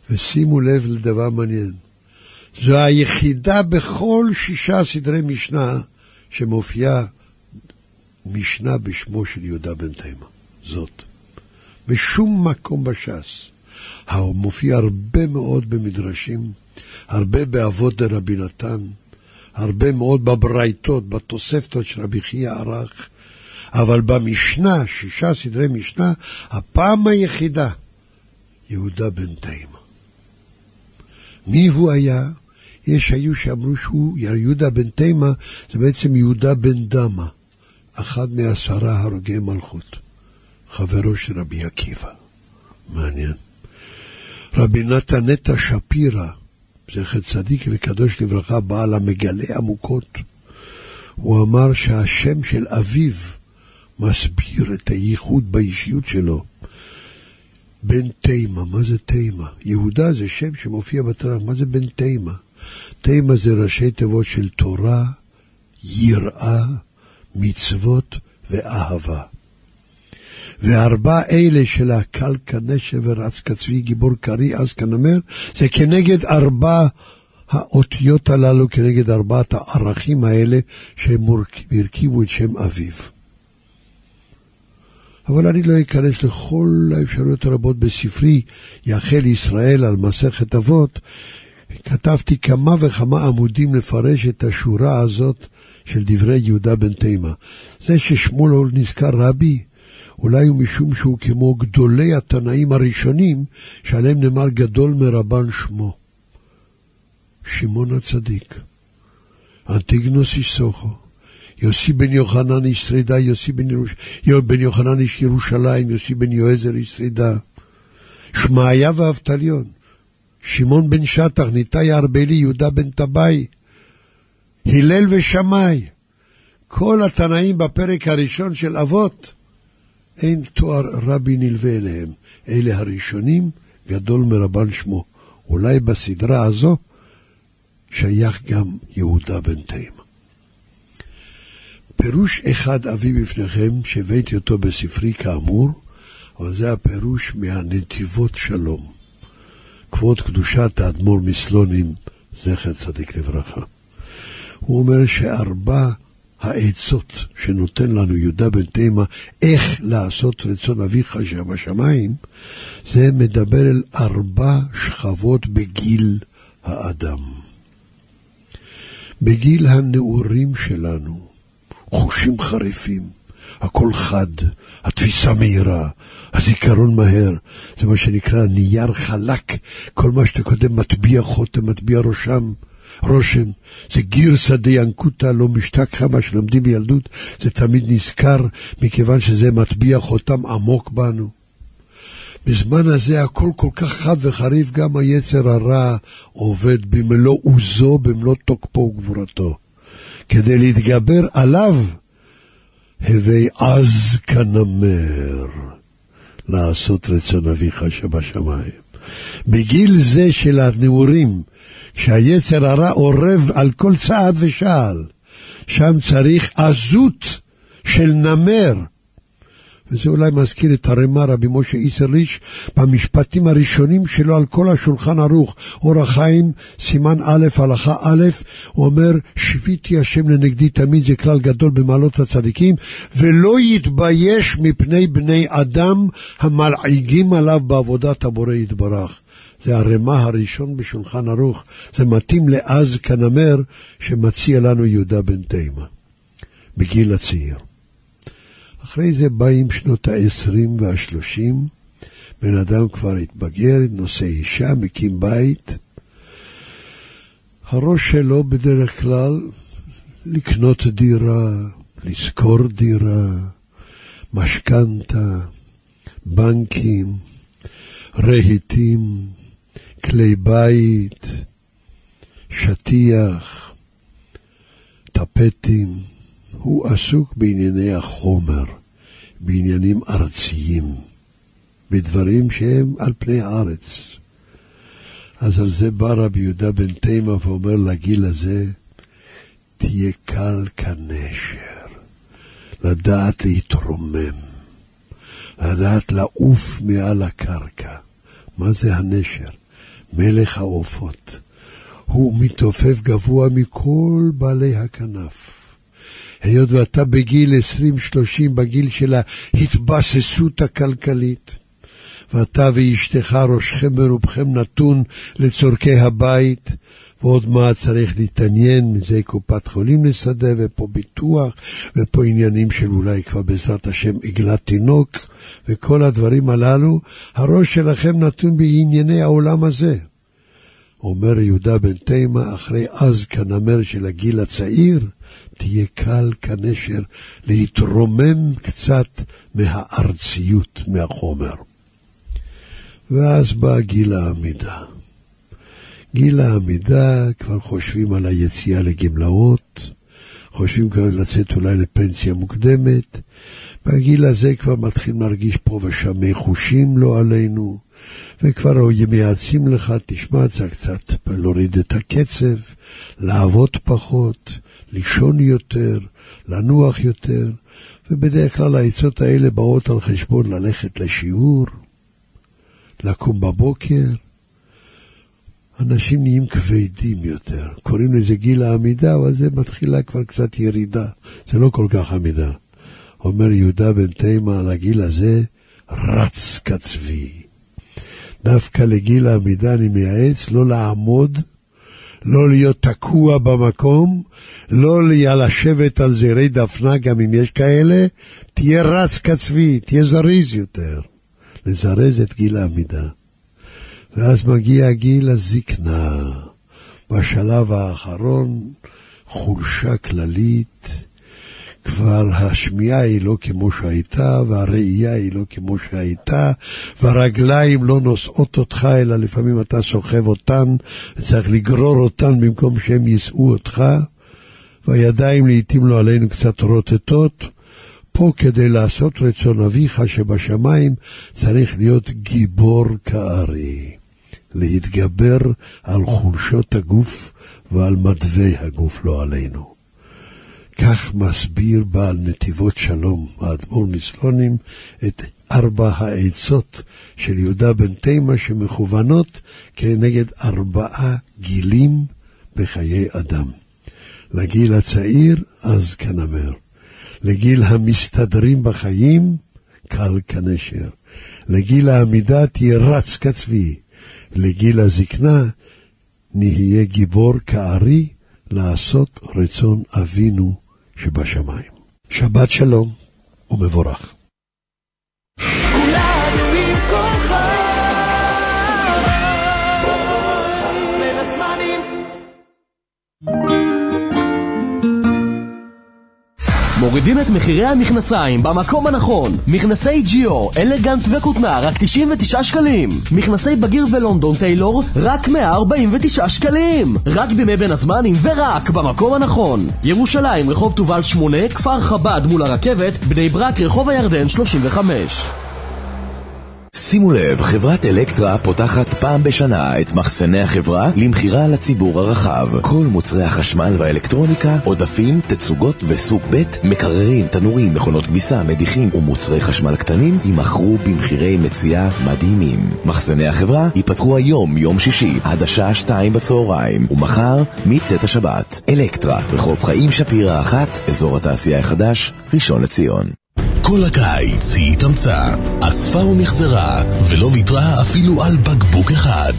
ושימו לב לדבר מעניין. זו היחידה בכל שישה סדרי משנה שמופיעה משנה בשמו של יהודה בן תימה. זאת. בשום מקום בש"ס. מופיע הרבה מאוד במדרשים, הרבה באבות דרבי נתן, הרבה מאוד בברייתות, בתוספתות של רבי חייא ערך, אבל במשנה, שישה סדרי משנה, הפעם היחידה, יהודה בן תימה. מי הוא היה? יש היו שאמרו שהוא, יהודה בן תימה, זה בעצם יהודה בן דמה, אחד מעשרה הרוגי מלכות, חברו של רבי עקיבא. מעניין. רבי נתן נטע שפירא, זכר צדיק וקדוש לברכה, בעל המגלה עמוקות, הוא אמר שהשם של אביו מסביר את הייחוד באישיות שלו. בן תימה, מה זה תימה? יהודה זה שם שמופיע בתורה, מה זה בן תימה? תימה זה ראשי תיבות של תורה, יראה, מצוות ואהבה. וארבע אלה של הקל כנשב ורץ כצבי גיבור קרי אז כנמר, זה כנגד ארבע האותיות הללו, כנגד ארבעת הערכים האלה שהם הרכיבו את שם אביו. אבל אני לא אכנס לכל האפשרויות הרבות בספרי יחל ישראל על מסכת אבות. כתבתי כמה וכמה עמודים לפרש את השורה הזאת של דברי יהודה בן תימה. זה ששמו לא נזכר רבי, אולי הוא משום שהוא כמו גדולי התנאים הראשונים שעליהם נאמר גדול מרבן שמו. שמעון הצדיק, אנטיגנוס איש סוכו, יוסי בן יוחנן איש שרידה, יוסי בן, ירוש... בן יוחנן איש ירושלים, יוסי בן יועזר איש שרידה, שמעיה ואבטליון, שמעון בן שטח, ניתאי ארבלי, יהודה בן טבעי, הלל ושמאי. כל התנאים בפרק הראשון של אבות, אין תואר רבי נלווה אליהם. אלה הראשונים, גדול מרבן שמו. אולי בסדרה הזו שייך גם יהודה בן תימה. פירוש אחד אביא בפניכם, שהבאתי אותו בספרי כאמור, אבל זה הפירוש מהנתיבות שלום. כבוד קדושת האדמו"ר מסלונים, זכר צדיק לברכה. הוא אומר שארבע העצות שנותן לנו יהודה בן תימה, איך לעשות רצון אביך שבשמיים, זה מדבר אל ארבע שכבות בגיל האדם. בגיל הנעורים שלנו, חושים חריפים, הכל חד, התפיסה מהירה, הזיכרון מהר, זה מה שנקרא נייר חלק, כל מה שאתה קודם מטביע חותם, מטביע ראשם, רושם, זה גירסא דיינקותא לא משתכחא, מה שלומדים בילדות, זה תמיד נזכר, מכיוון שזה מטביע חותם עמוק בנו. בזמן הזה הכל כל כך חד וחריף, גם היצר הרע עובד במלוא עוזו, במלוא תוקפו וגבורתו. כדי להתגבר עליו, הווי עז כנמר, לעשות רצון אביך שבשמיים. בגיל זה של הנעורים, כשהיצר הרע עורב על כל צעד ושעל, שם צריך עזות של נמר. וזה אולי מזכיר את הרמ"א רבי משה איסרליש במשפטים הראשונים שלו על כל השולחן ערוך, אור החיים, סימן א', הלכה א', הוא אומר, שביתי השם לנגדי תמיד, זה כלל גדול במעלות הצדיקים, ולא יתבייש מפני בני אדם המלעיגים עליו בעבודת הבורא יתברך. זה הרמ"א הראשון בשולחן ערוך, זה מתאים לאז כנמר שמציע לנו יהודה בן תימה, בגיל הצעיר. אחרי זה באים שנות העשרים והשלושים, בן אדם כבר התבגר, נושא אישה, מקים בית. הראש שלו בדרך כלל לקנות דירה, לשכור דירה, משכנתה, בנקים, רהיטים, כלי בית, שטיח, טפטים. הוא עסוק בענייני החומר, בעניינים ארציים, בדברים שהם על פני הארץ. אז על זה בא רבי יהודה בן תימה ואומר לגיל הזה, תהיה קל כנשר, לדעת להתרומם, לדעת לעוף מעל הקרקע. מה זה הנשר? מלך העופות. הוא מתעופף גבוה מכל בעלי הכנף. היות ואתה בגיל עשרים שלושים, בגיל של ההתבססות הכלכלית, ואתה ואשתך ראשכם ברובכם נתון לצורכי הבית, ועוד מה צריך להתעניין, מזה קופת חולים לסדה, ופה ביטוח, ופה עניינים של אולי כבר בעזרת השם עגלת תינוק, וכל הדברים הללו, הראש שלכם נתון בענייני העולם הזה. אומר יהודה בן תימה, אחרי אז כנמר של הגיל הצעיר, תהיה קל כנשר להתרומם קצת מהארציות, מהחומר. ואז בא גיל העמידה. גיל העמידה, כבר חושבים על היציאה לגמלאות, חושבים כבר לצאת אולי לפנסיה מוקדמת. בגיל הזה כבר מתחיל להרגיש פה ושם חושים לא עלינו, וכבר מייעצים לך, תשמע, זה קצת להוריד את הקצב, לעבוד פחות, לישון יותר, לנוח יותר, ובדרך כלל העצות האלה באות על חשבון ללכת לשיעור, לקום בבוקר. אנשים נהיים כבדים יותר, קוראים לזה גיל העמידה, אבל זה מתחילה כבר קצת ירידה, זה לא כל כך עמידה. אומר יהודה בן תימה, על הגיל הזה רץ כצבי. דווקא לגיל העמידה אני מייעץ לא לעמוד, לא להיות תקוע במקום, לא לשבת על זרי דפנה, גם אם יש כאלה, תהיה רץ כצבי, תהיה זריז יותר, לזרז את גיל העמידה. ואז מגיע גיל הזקנה, בשלב האחרון חולשה כללית, כבר השמיעה היא לא כמו שהייתה, והראייה היא לא כמו שהייתה, והרגליים לא נושאות אותך, אלא לפעמים אתה סוחב אותן, וצריך לגרור אותן במקום שהם יישאו אותך, והידיים לעתים לא עלינו קצת רוטטות. פה כדי לעשות רצון אביך שבשמיים צריך להיות גיבור כארי, להתגבר על חולשות הגוף ועל מדווי הגוף לא עלינו. כך מסביר בעל נתיבות שלום, האדמו"ר מסלונים, את ארבע העצות של יהודה בן תימה שמכוונות כנגד ארבעה גילים בחיי אדם. לגיל הצעיר, אז כנמר. לגיל המסתדרים בחיים, קל כנשר. לגיל העמידה, תהיה רץ כצבי. לגיל הזקנה, נהיה גיבור כארי, לעשות רצון אבינו שבשמיים. שבת שלום ומבורך. כולנו עם כולך בין הזמנים. מורידים את מחירי המכנסיים במקום הנכון. מכנסי ג'יו, אלגנט וכותנה, רק תשעים ותשעה שקלים. מכנסי בגיר ולונדון טיילור, רק מאה ארבעים ותשעה שקלים. רק בימי בין הזמנים ורק במקום הנכון. ירושלים, רחוב תובל שמונה, כפר חב"ד מול הרכבת, בני ברק, רחוב הירדן שלושים וחמש. שימו לב, חברת אלקטרה פותחת פעם בשנה את מחסני החברה למחירה לציבור הרחב. כל מוצרי החשמל והאלקטרוניקה, עודפים, תצוגות וסוג ב', מקררים, תנורים, מכונות כביסה, מדיחים ומוצרי חשמל קטנים יימכרו במחירי מציאה מדהימים. מחסני החברה ייפתחו היום, יום שישי, עד השעה שתיים בצהריים, ומחר מצאת השבת. אלקטרה, רחוב חיים שפירא אחת, אזור התעשייה החדש, ראשון לציון. כל הקיץ היא התאמצה, אספה ומחזרה, ולא ויתרה אפילו על בקבוק אחד.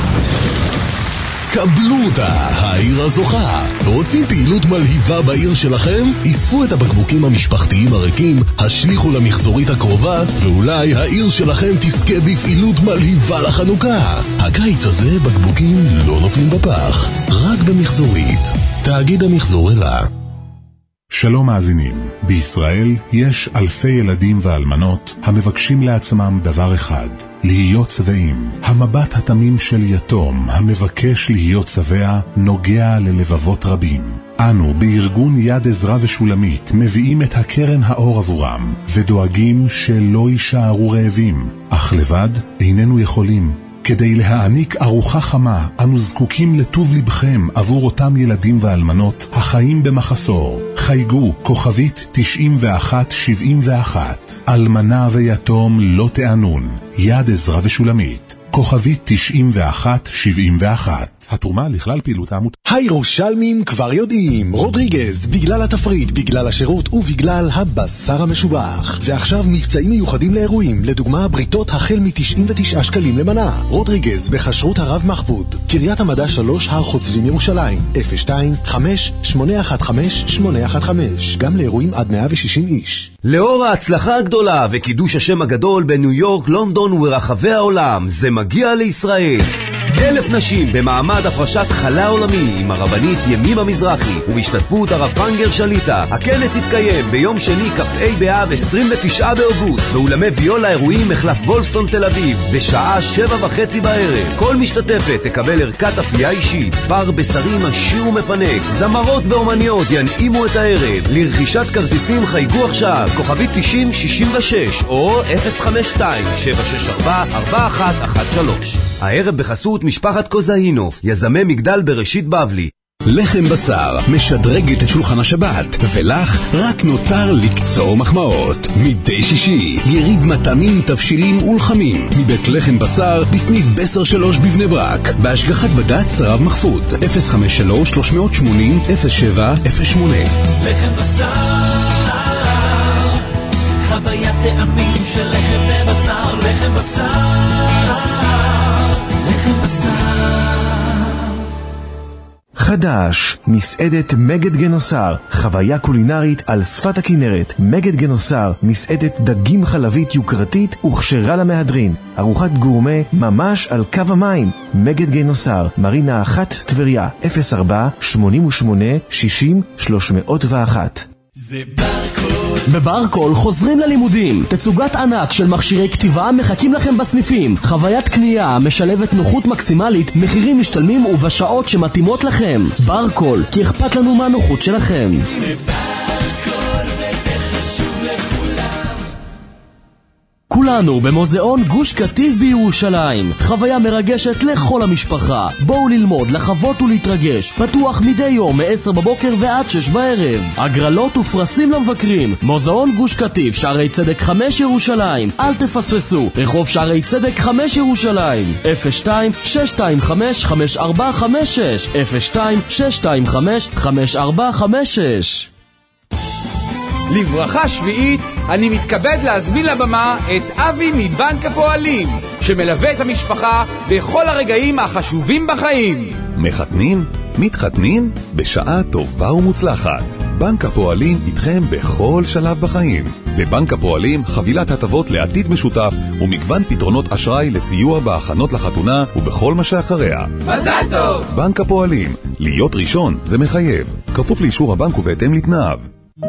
קבלו אותה, העיר הזוכה. רוצים פעילות מלהיבה בעיר שלכם? אספו את הבקבוקים המשפחתיים הריקים, השליחו למחזורית הקרובה, ואולי העיר שלכם תזכה בפעילות מלהיבה לחנוכה. הקיץ הזה בקבוקים לא נופלים בפח, רק במחזורית. תאגיד המחזור אלה. שלום מאזינים, בישראל יש אלפי ילדים ואלמנות המבקשים לעצמם דבר אחד, להיות שבעים. המבט התמים של יתום המבקש להיות שבע נוגע ללבבות רבים. אנו בארגון יד עזרא ושולמית מביאים את הקרן האור עבורם ודואגים שלא יישארו רעבים, אך לבד איננו יכולים. כדי להעניק ארוחה חמה, אנו זקוקים לטוב לבכם עבור אותם ילדים ואלמנות החיים במחסור. חייגו כוכבית תשעים ואחת שבעים ואחת. אלמנה ויתום לא תענון. יד עזרא ושולמית. כוכבית תשעים ואחת שבעים ואחת. התרומה לכלל פעילות העמותה. הירושלמים כבר יודעים, רודריגז, בגלל התפריט, בגלל השירות ובגלל הבשר המשובח. ועכשיו מבצעים מיוחדים לאירועים, לדוגמה בריתות החל מ-תשעים ותשעה שקלים למנה. רודריגז בחשרות הרב מחבוד, קריית המדע שלוש, הר חוצבים ירושלים, אפס שתיים חמש שמונה אחת חמש שמונה אחת חמש, גם לאירועים עד מאה ושישים איש. לאור ההצלחה הגדולה וקידוש השם הגדול בניו יורק, לונדון וברחבי העולם, זה מגיע לישראל. אלף נשים במעמד הפרשת חלה עולמי עם הרבנית ימימה מזרחי ובהשתתפות הרב פנגר שליטה. הכנס יתקיים ביום שני כ"ה באב עשרים ותשעה באוגוסט באולמי ויולה אירועים מחלף וולפסון תל אביב בשעה שבע וחצי בערב. כל משתתפת תקבל ערכת אפייה אישית, בר בשרים עשיר ומפנק, זמרות ואומניות ינעימו את הערב. לרכישת כרטיסים חייגו עכשיו כוכבית תשעים שישים ושש או אפס חמש שתיים שבע שש ארבע ארבע אחת אחת שלוש. הערב בחסות משפחת קוזאינוף, יזמי מגדל בראשית בבלי. לחם בשר משדרגת את שולחן השבת, ולך רק נותר לקצור מחמאות. מדי שישי יריד מטעמים, תבשילים ולחמים מבית לחם בשר בסניף בסר שלוש בבני ברק, בהשגחת בד"ץ רב מחפוד. אפס חמש שלוש שלוש שמונים אפס שבע אפס שמונה. לחם בשר, חוויית טעמים של לחם בבשר. לחם בשר, חדש, מסעדת מגד גנוסר, חוויה קולינרית על שפת הכנרת. מגד גנוסר, מסעדת דגים חלבית יוקרתית וכשרה למהדרין, ארוחת גורמה ממש על קו המים. מגד גנוסר, מרינה אחת טבריה, אפס ארבע שמונים ושמונה שישים שלוש מאות ואחת. זה ברקול. בברקול חוזרים ללימודים. תצוגת ענק של מכשירי כתיבה מחכים לכם בסניפים. חוויית קנייה משלבת נוחות מקסימלית, מחירים משתלמים ובשעות שמתאימות לכם. ברקול, כי אכפת לנו מהנוחות שלכם. זה ברקול וזה חשוב לכולם. כולנו במוזיאון גוש קטיף בירושלים. חוויה מרגשת לכל המשפחה. בואו ללמוד, לחוות ולהתרגש. פתוח מדי יום מ-עשר בבוקר ועד שש בערב. הגרלות ופרסים למבקרים. מוזיאון גוש קטיף, שערי צדק חמש ירושלים. אל תפספסו. רחוב שערי צדק חמש ירושלים. אפס שתיים שש שתיים חמש חמש ארבע חמש שש אפס שתיים שש שתיים חמש חמש ארבע חמש שש. לברכה שביעית, אני מתכבד להזמין לבמה את אבי מבנק הפועלים, שמלווה את המשפחה בכל הרגעים החשובים בחיים. מחתנים? מתחתנים? בשעה טובה ומוצלחת. בנק הפועלים איתכם בכל שלב בחיים. בבנק הפועלים חבילת הטבות לעתיד משותף ומגוון פתרונות אשראי לסיוע בהכנות לחתונה ובכל מה שאחריה. מזל טוב! בנק הפועלים, להיות ראשון זה מחייב. כפוף לאישור הבנק ובהתאם לתנאיו.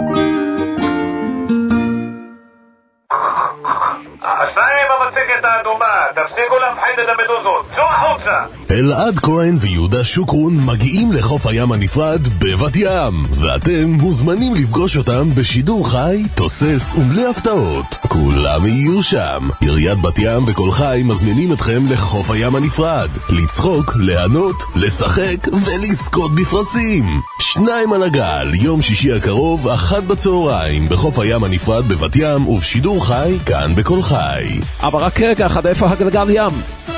השניים במצגת האדומה, תפסיקו להפחיד את המדוזות, צאו החוצה. אלעד כהן ויהודה שוקרון מגיעים לחוף הים הנפרד בבת ים, ואתם מוזמנים לפגוש אותם בשידור חי, תוסס ומלא הפתעות. כולם יהיו שם. עיריית בת ים וכל חי מזמינים אתכם לחוף הים הנפרד, לצחוק, ליהנות, לשחק ולזכות בפרסים. שניים על הגל, יום שישי הקרוב, אחת בצהריים, בחוף הים הנפרד בבת ים ובשידור חי, כאן בכל חי. אבל רק רגע אחד, איפה הגלגל ים?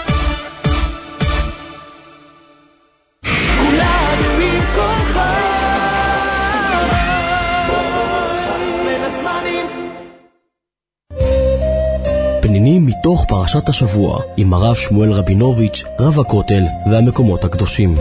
פנינים מתוך פרשת השבוע עם הרב שמואל רבינוביץ', רב הכותל והמקומות הקדושים.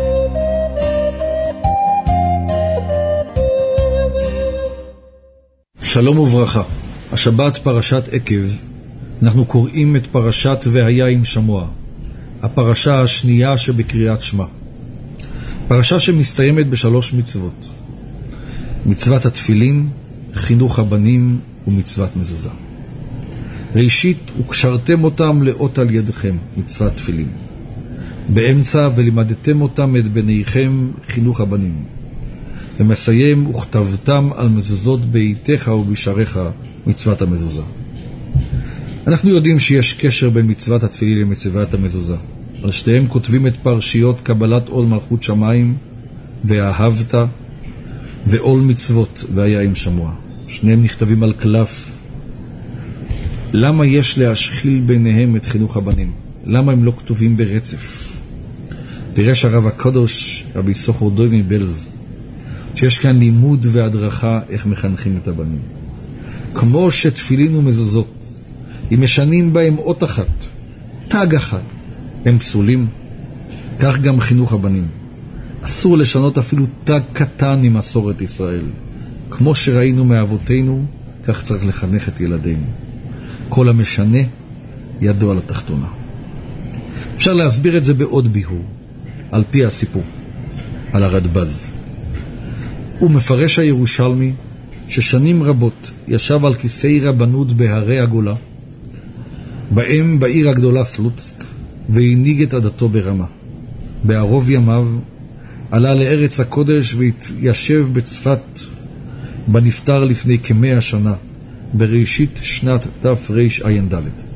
שלום וברכה. השבת פרשת עקב. אנחנו קוראים את פרשת והיה עם שמוע, הפרשה השנייה שבקריאת שמע. פרשה שמסתיימת בשלוש מצוות: מצוות התפילין, חינוך הבנים ומצוות מזוזה. ראשית, וקשרתם אותם לאות על ידכם, מצוות תפילין. באמצע, ולימדתם אותם את בניכם, חינוך הבנים. ומסיים, וכתבתם על מזוזות ביתך ובשעריך, מצוות המזוזה. אנחנו יודעים שיש קשר בין מצוות התפילין למצוות המזוזה. על שתיהם כותבים את פרשיות קבלת עול מלכות שמיים ואהבת ועול מצוות והיה עם שמוע. שניהם נכתבים על קלף. למה יש להשחיל ביניהם את חינוך הבנים? למה הם לא כתובים ברצף. פירש הרב הקדוש, רבי סוחר דוי מבלז, שיש כאן לימוד והדרכה איך מחנכים את הבנים. כמו שתפילין ומזוזות, אם משנים בהם אות אחת, תג אחת, הם פסולים, כך גם חינוך הבנים. אסור לשנות אפילו תג קטן ממסורת ישראל. כמו שראינו מאבותינו, כך צריך לחנך את ילדינו. כל המשנה, ידו על התחתונה. אפשר להסביר את זה בעוד ביהור, על פי הסיפור, על הרדב"ז. הוא מפרש הירושלמי ששנים רבות ישב על כיסאי רבנות בהרי הגולה, בהם בעיר הגדולה סלוצק, והנהיג את עדתו ברמה. בערוב ימיו עלה לארץ הקודש והתיישב בצפת, בנפטר לפני כמאה שנה, בראשית שנת תרע"ד.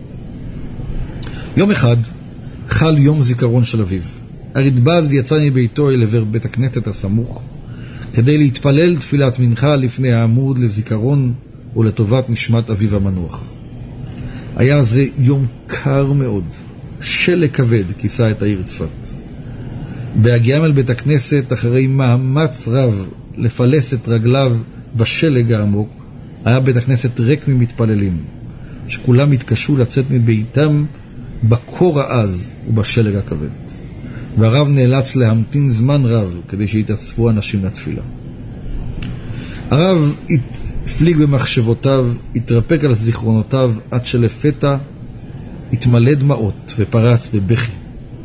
יום אחד חל יום זיכרון של אביו. הרדב"ז יצא מביתו אל עבר בית הכנסת הסמוך, כדי להתפלל תפילת מנחה לפני העמוד לזיכרון ולטובת נשמת אביו המנוח. היה זה יום קר מאוד, שלג כבד כיסה את העיר צפת. בהגיעם אל בית הכנסת, אחרי מאמץ רב לפלס את רגליו בשלג העמוק, היה בית הכנסת ריק ממתפללים, שכולם התקשו לצאת מביתם בקור העז ובשלג הכבד. והרב נאלץ להמתין זמן רב כדי שיתאספו אנשים לתפילה. הרב הפליג במחשבותיו, התרפק על זיכרונותיו, עד שלפתע התמלא דמעות ופרץ בבכי.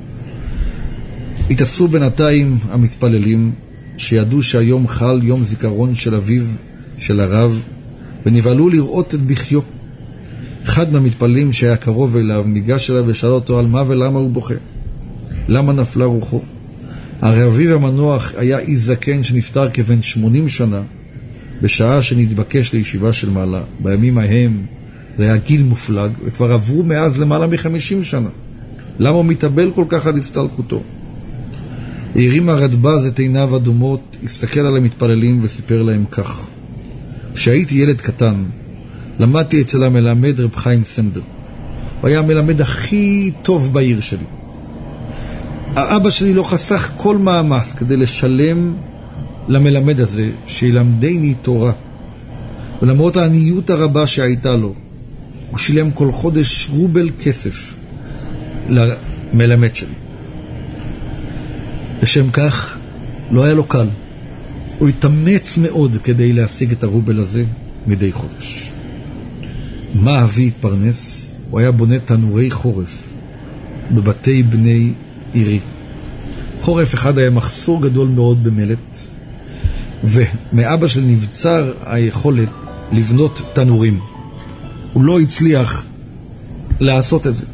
התאספו בינתיים המתפללים, שידעו שהיום חל יום זיכרון של אביו של הרב, ונבהלו לראות את בכיו. אחד מהמתפללים שהיה קרוב אליו ניגש אליו ושאל אותו על מה ולמה הוא בוכה. למה נפלה רוחו? הרי אביו המנוח היה איש זקן שנפטר כבן שמונים שנה, בשעה שנתבקש לישיבה של מעלה. בימים ההם זה היה גיל מופלג, וכבר עברו מאז למעלה מחמישים שנה. למה הוא מתאבל כל כך על הסתלקותו? הרים הרדב"ז את עיניו אדומות, הסתכל על המתפללים וסיפר להם כך: כשהייתי ילד קטן, למדתי אצל המלמד רב חיים סנדר. הוא היה המלמד הכי טוב בעיר שלי. האבא שלי לא חסך כל מאמץ כדי לשלם למלמד הזה שילמדני תורה. ולמרות העניות הרבה שהייתה לו, הוא שילם כל חודש רובל כסף למלמד שלי. לשם כך לא היה לו קל. הוא התאמץ מאוד כדי להשיג את הרובל הזה מדי חודש. מה אבי התפרנס? הוא היה בונה תנורי חורף בבתי בני עירי. חורף אחד היה מחסור גדול מאוד במלט, ומאבא שלי נבצר היכולת לבנות תנורים. הוא לא הצליח לעשות את זה.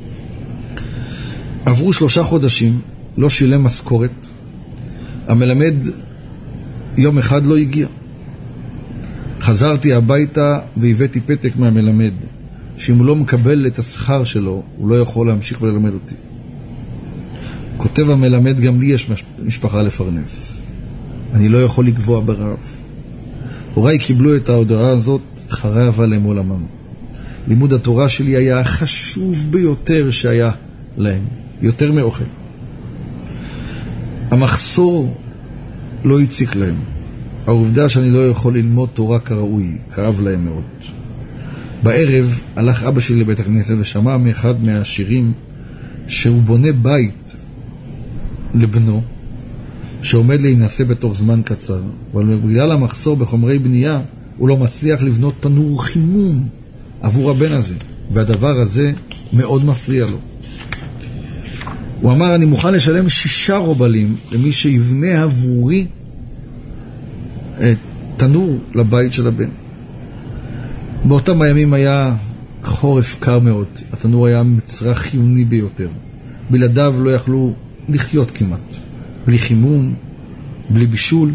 עברו שלושה חודשים, לא שילם משכורת. המלמד יום אחד לא הגיע. חזרתי הביתה והבאתי פתק מהמלמד, שאם הוא לא מקבל את השכר שלו, הוא לא יכול להמשיך וללמד אותי. כותב המלמד, גם לי יש משפחה לפרנס. אני לא יכול לקבוע ברעב. הוריי קיבלו את ההודעה הזאת, חרב עליהם עולמם. לימוד התורה שלי היה החשוב ביותר שהיה להם, יותר מאוכל. המחסור לא הציק להם. העובדה שאני לא יכול ללמוד תורה כראוי, כאב להם מאוד. בערב הלך אבא שלי לבית הכנסת ושמע מאחד מהשירים שהוא בונה בית לבנו שעומד להינשא בתוך זמן קצר, אבל בגלל המחסור בחומרי בנייה הוא לא מצליח לבנות תנור חימום עבור הבן הזה, והדבר הזה מאוד מפריע לו. הוא אמר, אני מוכן לשלם שישה רובלים למי שיבנה עבורי תנור לבית של הבן. באותם הימים היה חורף קר מאוד, התנור היה מצרך חיוני ביותר. בלעדיו לא יכלו לחיות כמעט, בלי חימום, בלי בישול.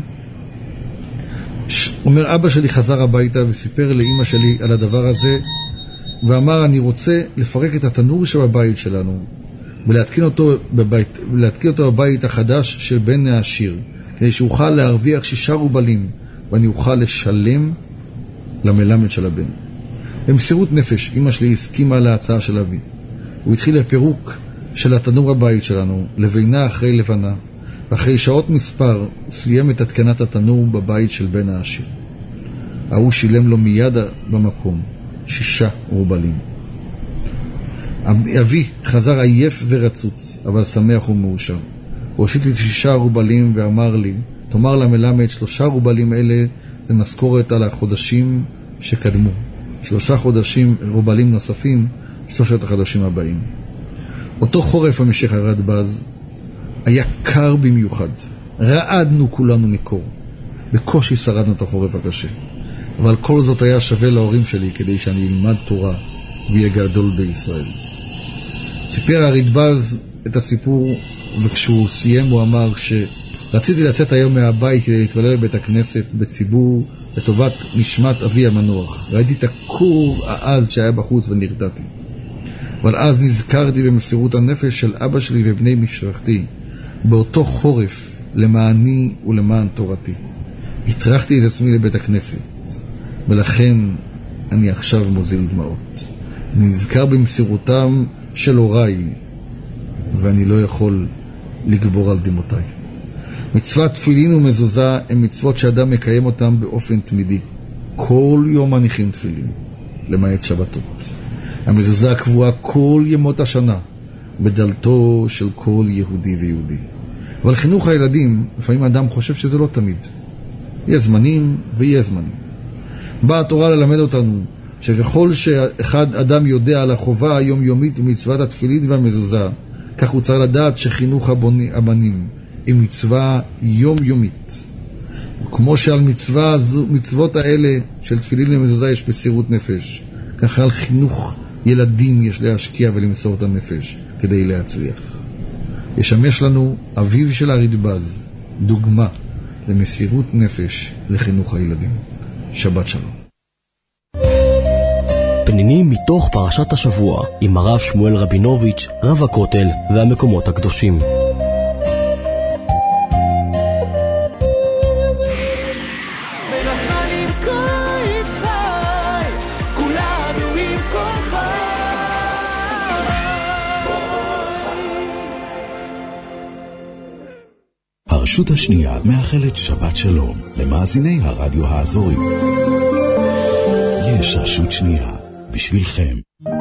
אומר, אבא שלי חזר הביתה וסיפר לאמא שלי על הדבר הזה, ואמר, אני רוצה לפרק את התנור שבבית שלנו ולהתקין אותו בבית, ולהתקין אותו בבית החדש של בן העשיר, כדי שאוכל להרוויח שישה רובלים ואני אוכל לשלם למלמד של הבן. במסירות נפש אמא שלי הסכימה להצעה של אבי. הוא התחיל לפירוק של התנור הבית שלנו, לבינה אחרי לבנה, ואחרי שעות מספר סיים את התקנת התנור בבית של בן העשיר. ההוא שילם לו מיד במקום שישה רובלים. אבי חזר עייף ורצוץ, אבל שמח ומאושר. הוא הושיט לי שישה רובלים ואמר לי, תאמר למלמד שלושה רובלים אלה למשכורת על החודשים שקדמו. שלושה חודשים רובלים נוספים, שלושת החודשים הבאים. אותו חורף המשך הרדב"ז היה קר במיוחד. רעדנו כולנו מקור. בקושי שרדנו את החורף הקשה. אבל כל זאת היה שווה להורים שלי כדי שאני אלמד תורה ויהיה גדול בישראל. סיפר הרדב"ז את הסיפור, וכשהוא סיים הוא אמר שרציתי לצאת היום מהבית כדי להתפלל בבית הכנסת בציבור לטובת נשמת אבי המנוח. ראיתי את הקור העז שהיה בחוץ ונרדתי. אבל אז נזכרתי במסירות הנפש של אבא שלי ובני משפחתי באותו חורף למעני ולמען תורתי. הטרחתי את עצמי לבית הכנסת, ולכן אני עכשיו מוזיל דמעות. אני נזכר במסירותם של הוריי, ואני לא יכול לגבור על דמעותיי. מצוות תפילין ומזוזה הן מצוות שאדם מקיים אותן באופן תמידי. כל יום מניחים תפילין, למעט שבתות. המזוזה הקבועה כל ימות השנה, בדלתו של כל יהודי ויהודי. אבל חינוך הילדים, לפעמים האדם חושב שזה לא תמיד. יש זמנים ויש זמנים. באה התורה ללמד אותנו שככל שאחד אדם יודע על החובה היומיומית ומצוות התפילין והמזוזה, כך הוא צריך לדעת שחינוך הבנים היא מצווה יומיומית. כמו שעל מצווה, מצוות האלה של תפילין ומזוזה יש מסירות נפש, כך על חינוך ילדים יש להשקיע ולמסור את הנפש כדי להצליח. ישמש לנו אביו של הרדב"ז דוגמה למסירות נפש לחינוך הילדים. שבת שלום. פנינים מתוך פרשת השבוע עם הרב שמואל רבינוביץ', רב הכותל והמקומות הקדושים. הרשות השנייה מאחלת שבת שלום למאזיני הרדיו האזורי. יש רשות שנייה בשבילכם.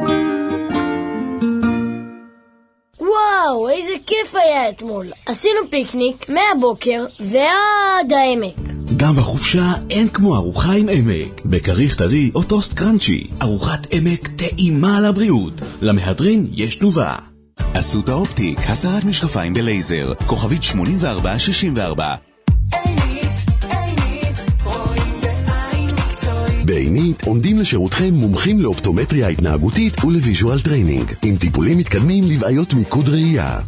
וואו, איזה כיף היה אתמול. עשינו פיקניק מהבוקר ועד העמק. גם בחופשה אין כמו ארוחה עם עמק. בכריך טרי או טוסט קרנצ'י. ארוחת עמק טעימה לבריאות. למהדרין יש תנובה. אסותא אופטיק, הסרת משקפיים בלייזר, כוכבית שמונים וארבע שישים וארבע. בעינית עומדים לשירותכם מומחים לאופטומטריה התנהגותית ולוויז'ואל טריינינג, עם טיפולים מתקדמים לבעיות מיקוד ראייה.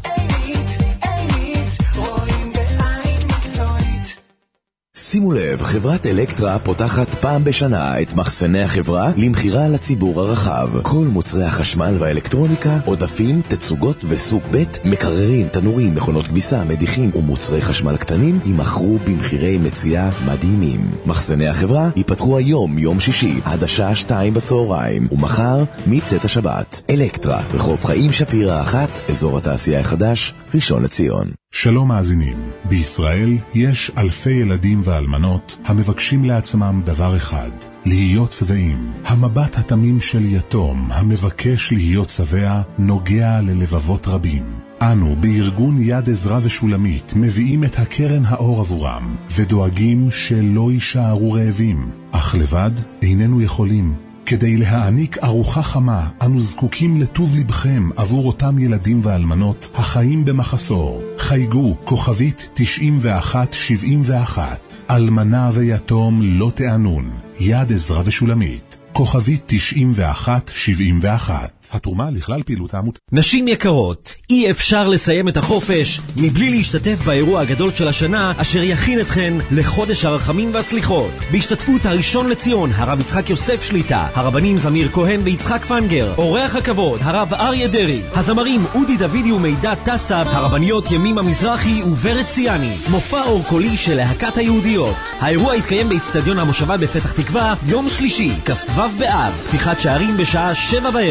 שימו לב, חברת אלקטרה פותחת פעם בשנה את מחסני החברה למחירה לציבור הרחב. כל מוצרי החשמל והאלקטרוניקה, עודפים, תצוגות וסוג ב', מקררים, תנורים, מכונות כביסה, מדיחים ומוצרי חשמל קטנים יימכרו במחירי מציאה מדהימים. מחסני החברה ייפתחו היום, יום שישי, עד השעה שתיים בצהריים, ומחר מצאת השבת. אלקטרה, רחוב חיים שפירא אחת, אזור התעשייה החדש, ראשון לציון. שלום מאזינים, בישראל יש אלפי ילדים ואלמנות המבקשים לעצמם דבר אחד, להיות שבעים. המבט התמים של יתום המבקש להיות שבע נוגע ללבבות רבים. אנו בארגון יד עזרא ושולמית מביאים את הקרן האור עבורם ודואגים שלא יישארו רעבים, אך לבד איננו יכולים. כדי להעניק ארוחה חמה, אנו זקוקים לטוב לבכם עבור אותם ילדים ואלמנות החיים במחסור. חייגו כוכבית תשעים ואחת שבעים ואחת. אלמנה ויתום לא תענון. יד עזרא ושולמית. כוכבית תשעים ואחת שבעים ואחת. התרומה לכלל פעילות העמותה. נשים יקרות, אי אפשר לסיים את החופש מבלי להשתתף באירוע הגדול של השנה אשר יכין אתכן לחודש הרחמים והסליחות. בהשתתפות הראשון לציון, הרב יצחק יוסף שליטה, הרבנים זמיר כהן ויצחק פנגר, אורח הכבוד, הרב אריה דרי, הזמרים אודי דוידי ומידע טסה, הרבניות ימימה מזרחי וורד ציאני, מופע אור קולי של להקת היהודיות. האירוע יתקיים באצטדיון המושבה בפתח תקווה יום שלישי, כ"ו באב, פתיחת שערים בשעה שבע בערב.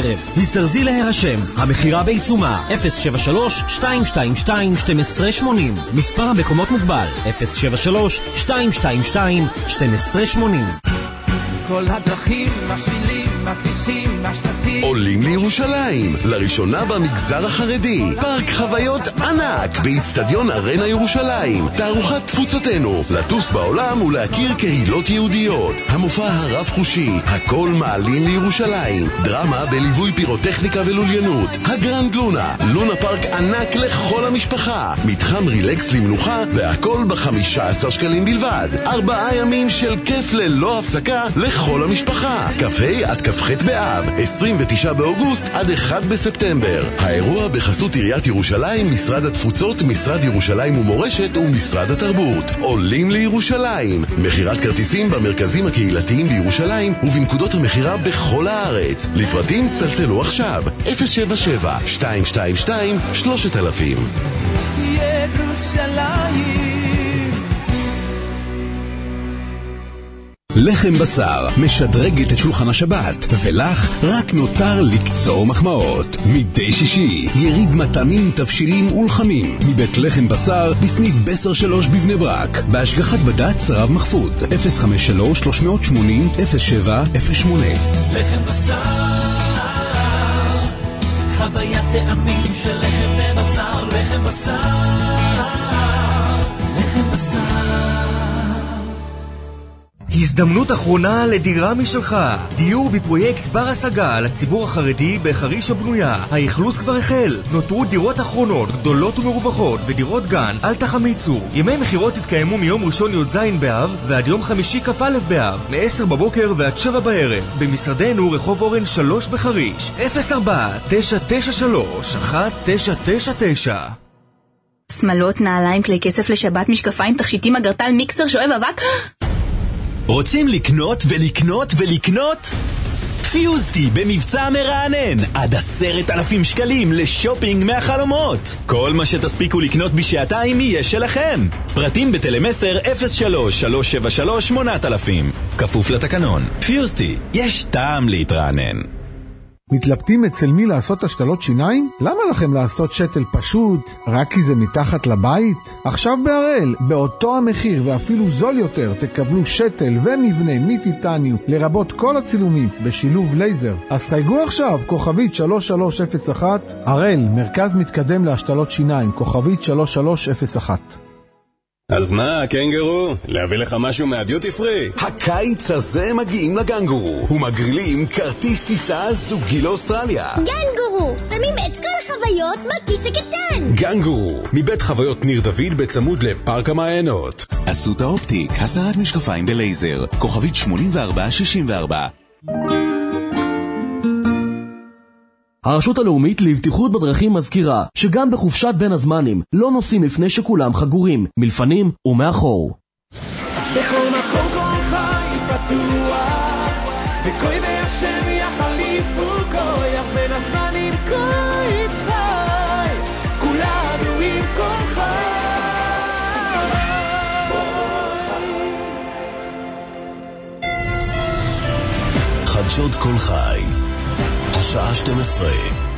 הזדרזי להירשם, המחירה בעיצומה. אפס שבע שלוש שתיים שתיים שתיים שתים עשרה שמונים. מספר המקומות מוגבל אפס שבע שלוש שתיים שתיים שתיים שתים עשרה שמונים. כל הדרכים, השבילים, הכבישים, השלטים עולים לירושלים, לראשונה במגזר החרדי. פארק חוויות ענק באצטדיון ארנה ירושלים. תערוכת תפוצתנו, לטוס בעולם ולהכיר קהילות יהודיות. המופע הרב חושי, הכל מעלים לירושלים. דרמה בליווי פירוטכניקה ולוליינות. הגרנד לונה, לונה פארק ענק לכל המשפחה. מתחם רילקס למנוחה, והכל ב-חמישה עשר שקלים בלבד. ארבעה ימים של כיף ללא הפסקה לכל המשפחה. כ"ה עד כ"ח באב, עשרים ותשעה באוגוסט עד אחד בספטמבר. האירוע בחסות עיריית ירושלים, משרד התפוצות, משרד ירושלים ומורשת ומשרד התרבות. עולים לירושלים. מחירת כרטיסים במרכזים הקהילתיים בירושלים ובנקודות המחירה בכל הארץ. לפרטים צלצלו עכשיו אפס שבע שבע שתיים שתיים שתיים שלושת אלפים. ירושלים. לחם בשר משדרגת את שולחן השבת, ולך רק נותר לקצור מחמאות. מדי שישי יריד מטעמים, תבשילים ולחמים מבית לחם בשר בסניף בסר שלוש בבני ברק, בהשגחת בד"ץ רב מחפוד. אפס חמש שלוש שלוש שמונים אפס שבע אפס שמונה. לחם בשר, חוויית טעמים של לחם בבשר. לחם בשר, לחם בשר. הזדמנות אחרונה לדירה משלך. דיור בפרויקט בר השגה לציבור החרדי בחריש הבנויה. האכלוס כבר החל. נותרו דירות אחרונות גדולות ומרווחות ודירות גן. אל תחמיצו. ימי מחירות יתקיימו מיום ראשון י"ז באב ועד יום חמישי כ"א באב, מ-עשר בבוקר ועד שבע בערב. במשרדנו רחוב אורן שלוש בחריש. אפס ארבע תשע תשע שלוש אחת תשע תשע תשע. שמלות, נעליים, כלי כסף לשבת, משקפיים, תכשיטים, אגרטל, מיקסר, שואב אבק. רוצים לקנות ולקנות ולקנות? פיוזטי במבצע מרענן, עד עשרת אלפים שקלים לשופינג מהחלומות. כל מה שתספיקו לקנות בשעתיים יהיה שלכם. פרטים בטלמסר אפס שלוש שלוש שבע שלוש שמונה אלפים. כפוף לתקנון. פיוזטי, יש טעם להתרענן. מתלבטים אצל מי לעשות השתלות שיניים? למה לכם לעשות שתל פשוט? רק כי זה מתחת לבית? עכשיו בהראל, באותו המחיר ואפילו זול יותר, תקבלו שתל ומבנה מטיטניום, לרבות כל הצילומים, בשילוב לייזר. אז חייגו עכשיו, כוכבית שלוש שלוש אפס אחת. הראל, מרכז מתקדם להשתלות שיניים, כוכבית שלוש שלוש אפס אחת. אז מה, קנגרו? להביא לך משהו מהדיוטי פרי? הקיץ הזה מגיעים לגנגורו ומגרילים כרטיס טיסה זוגי לאוסטרליה. גנגורו, שמים את כל החוויות בכיס הקטן. גנגורו, מבית חוויות ניר דוד בצמוד לפארק המעיינות. אסותא אופטיק, הסרת משקפיים בלייזר, כוכבית שמונים וארבע שישים וארבע. הרשות הלאומית לבטיחות בדרכים מזכירה שגם בחופשת בין הזמנים לא נוסעים לפני שכולם חגורים, מלפנים ומאחור. בכל מקום כל חי פתוח, וכוי בהשם יחליפו כוי, אך בין הזמנים כוי יצחי, כולנו עם כל חי. חדשות כל חי, השעה שתים עשרה.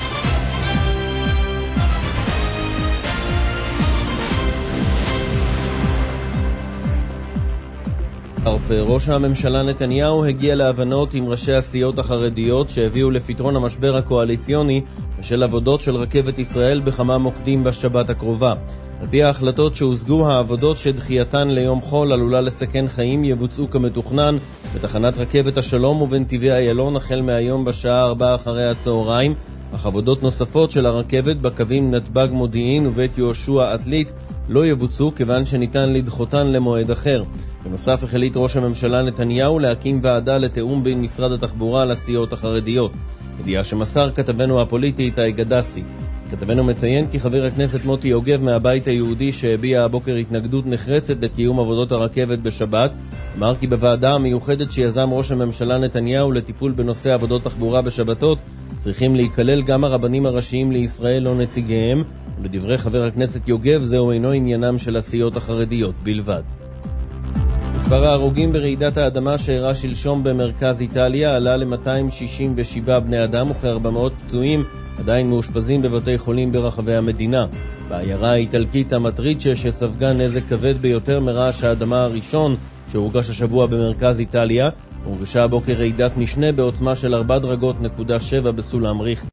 ראש הממשלה נתניהו הגיע להבנות עם ראשי הסיעות החרדיות שהביאו לפתרון המשבר הקואליציוני בשל עבודות של רכבת ישראל בכמה מוקדים בשבת הקרובה. על פי ההחלטות שהושגו, העבודות שדחייתן ליום חול עלולה לסכן חיים יבוצעו כמתוכנן בתחנת רכבת השלום ובנתיבי איילון החל מהיום בשעה ארבע אחרי הצהריים, אך עבודות נוספות של הרכבת בקווים נתב"ג מודיעין ובית יהושע עתלית לא יבוצעו כיוון שניתן לדחותן למועד אחר. בנוסף החליט ראש הממשלה נתניהו להקים ועדה לתאום בין משרד התחבורה לסיעות החרדיות. ידיעה שמסר כתבנו הפוליטי איתי גדסי. כתבנו מציין כי חבר הכנסת מוטי יוגב מהבית היהודי שהביע הבוקר התנגדות נחרצת לקיום עבודות הרכבת בשבת, אמר כי בוועדה המיוחדת שיזם ראש הממשלה נתניהו לטיפול בנושא עבודות תחבורה בשבתות צריכים להיכלל גם הרבנים הראשיים לישראל או נציגיהם, ולדברי חבר הכנסת יוגב זהו אינו עניינם של הסיעות החרדיות בלבד. מספר ההרוגים ברעידת האדמה שאירעה שלשום במרכז איטליה עלה ל-מאתיים שישים ושבעה בני אדם וכ-ארבע מאות פצועים עדיין מאושפזים בבתי חולים ברחבי המדינה. בעיירה האיטלקית המטריצ'ה שספגה נזק כבד ביותר מרעש האדמה הראשון שהורגש השבוע במרכז איטליה, הורגשה הבוקר רעידת משנה בעוצמה של ארבע דרגות נקודה שבע בסולם ריכטר.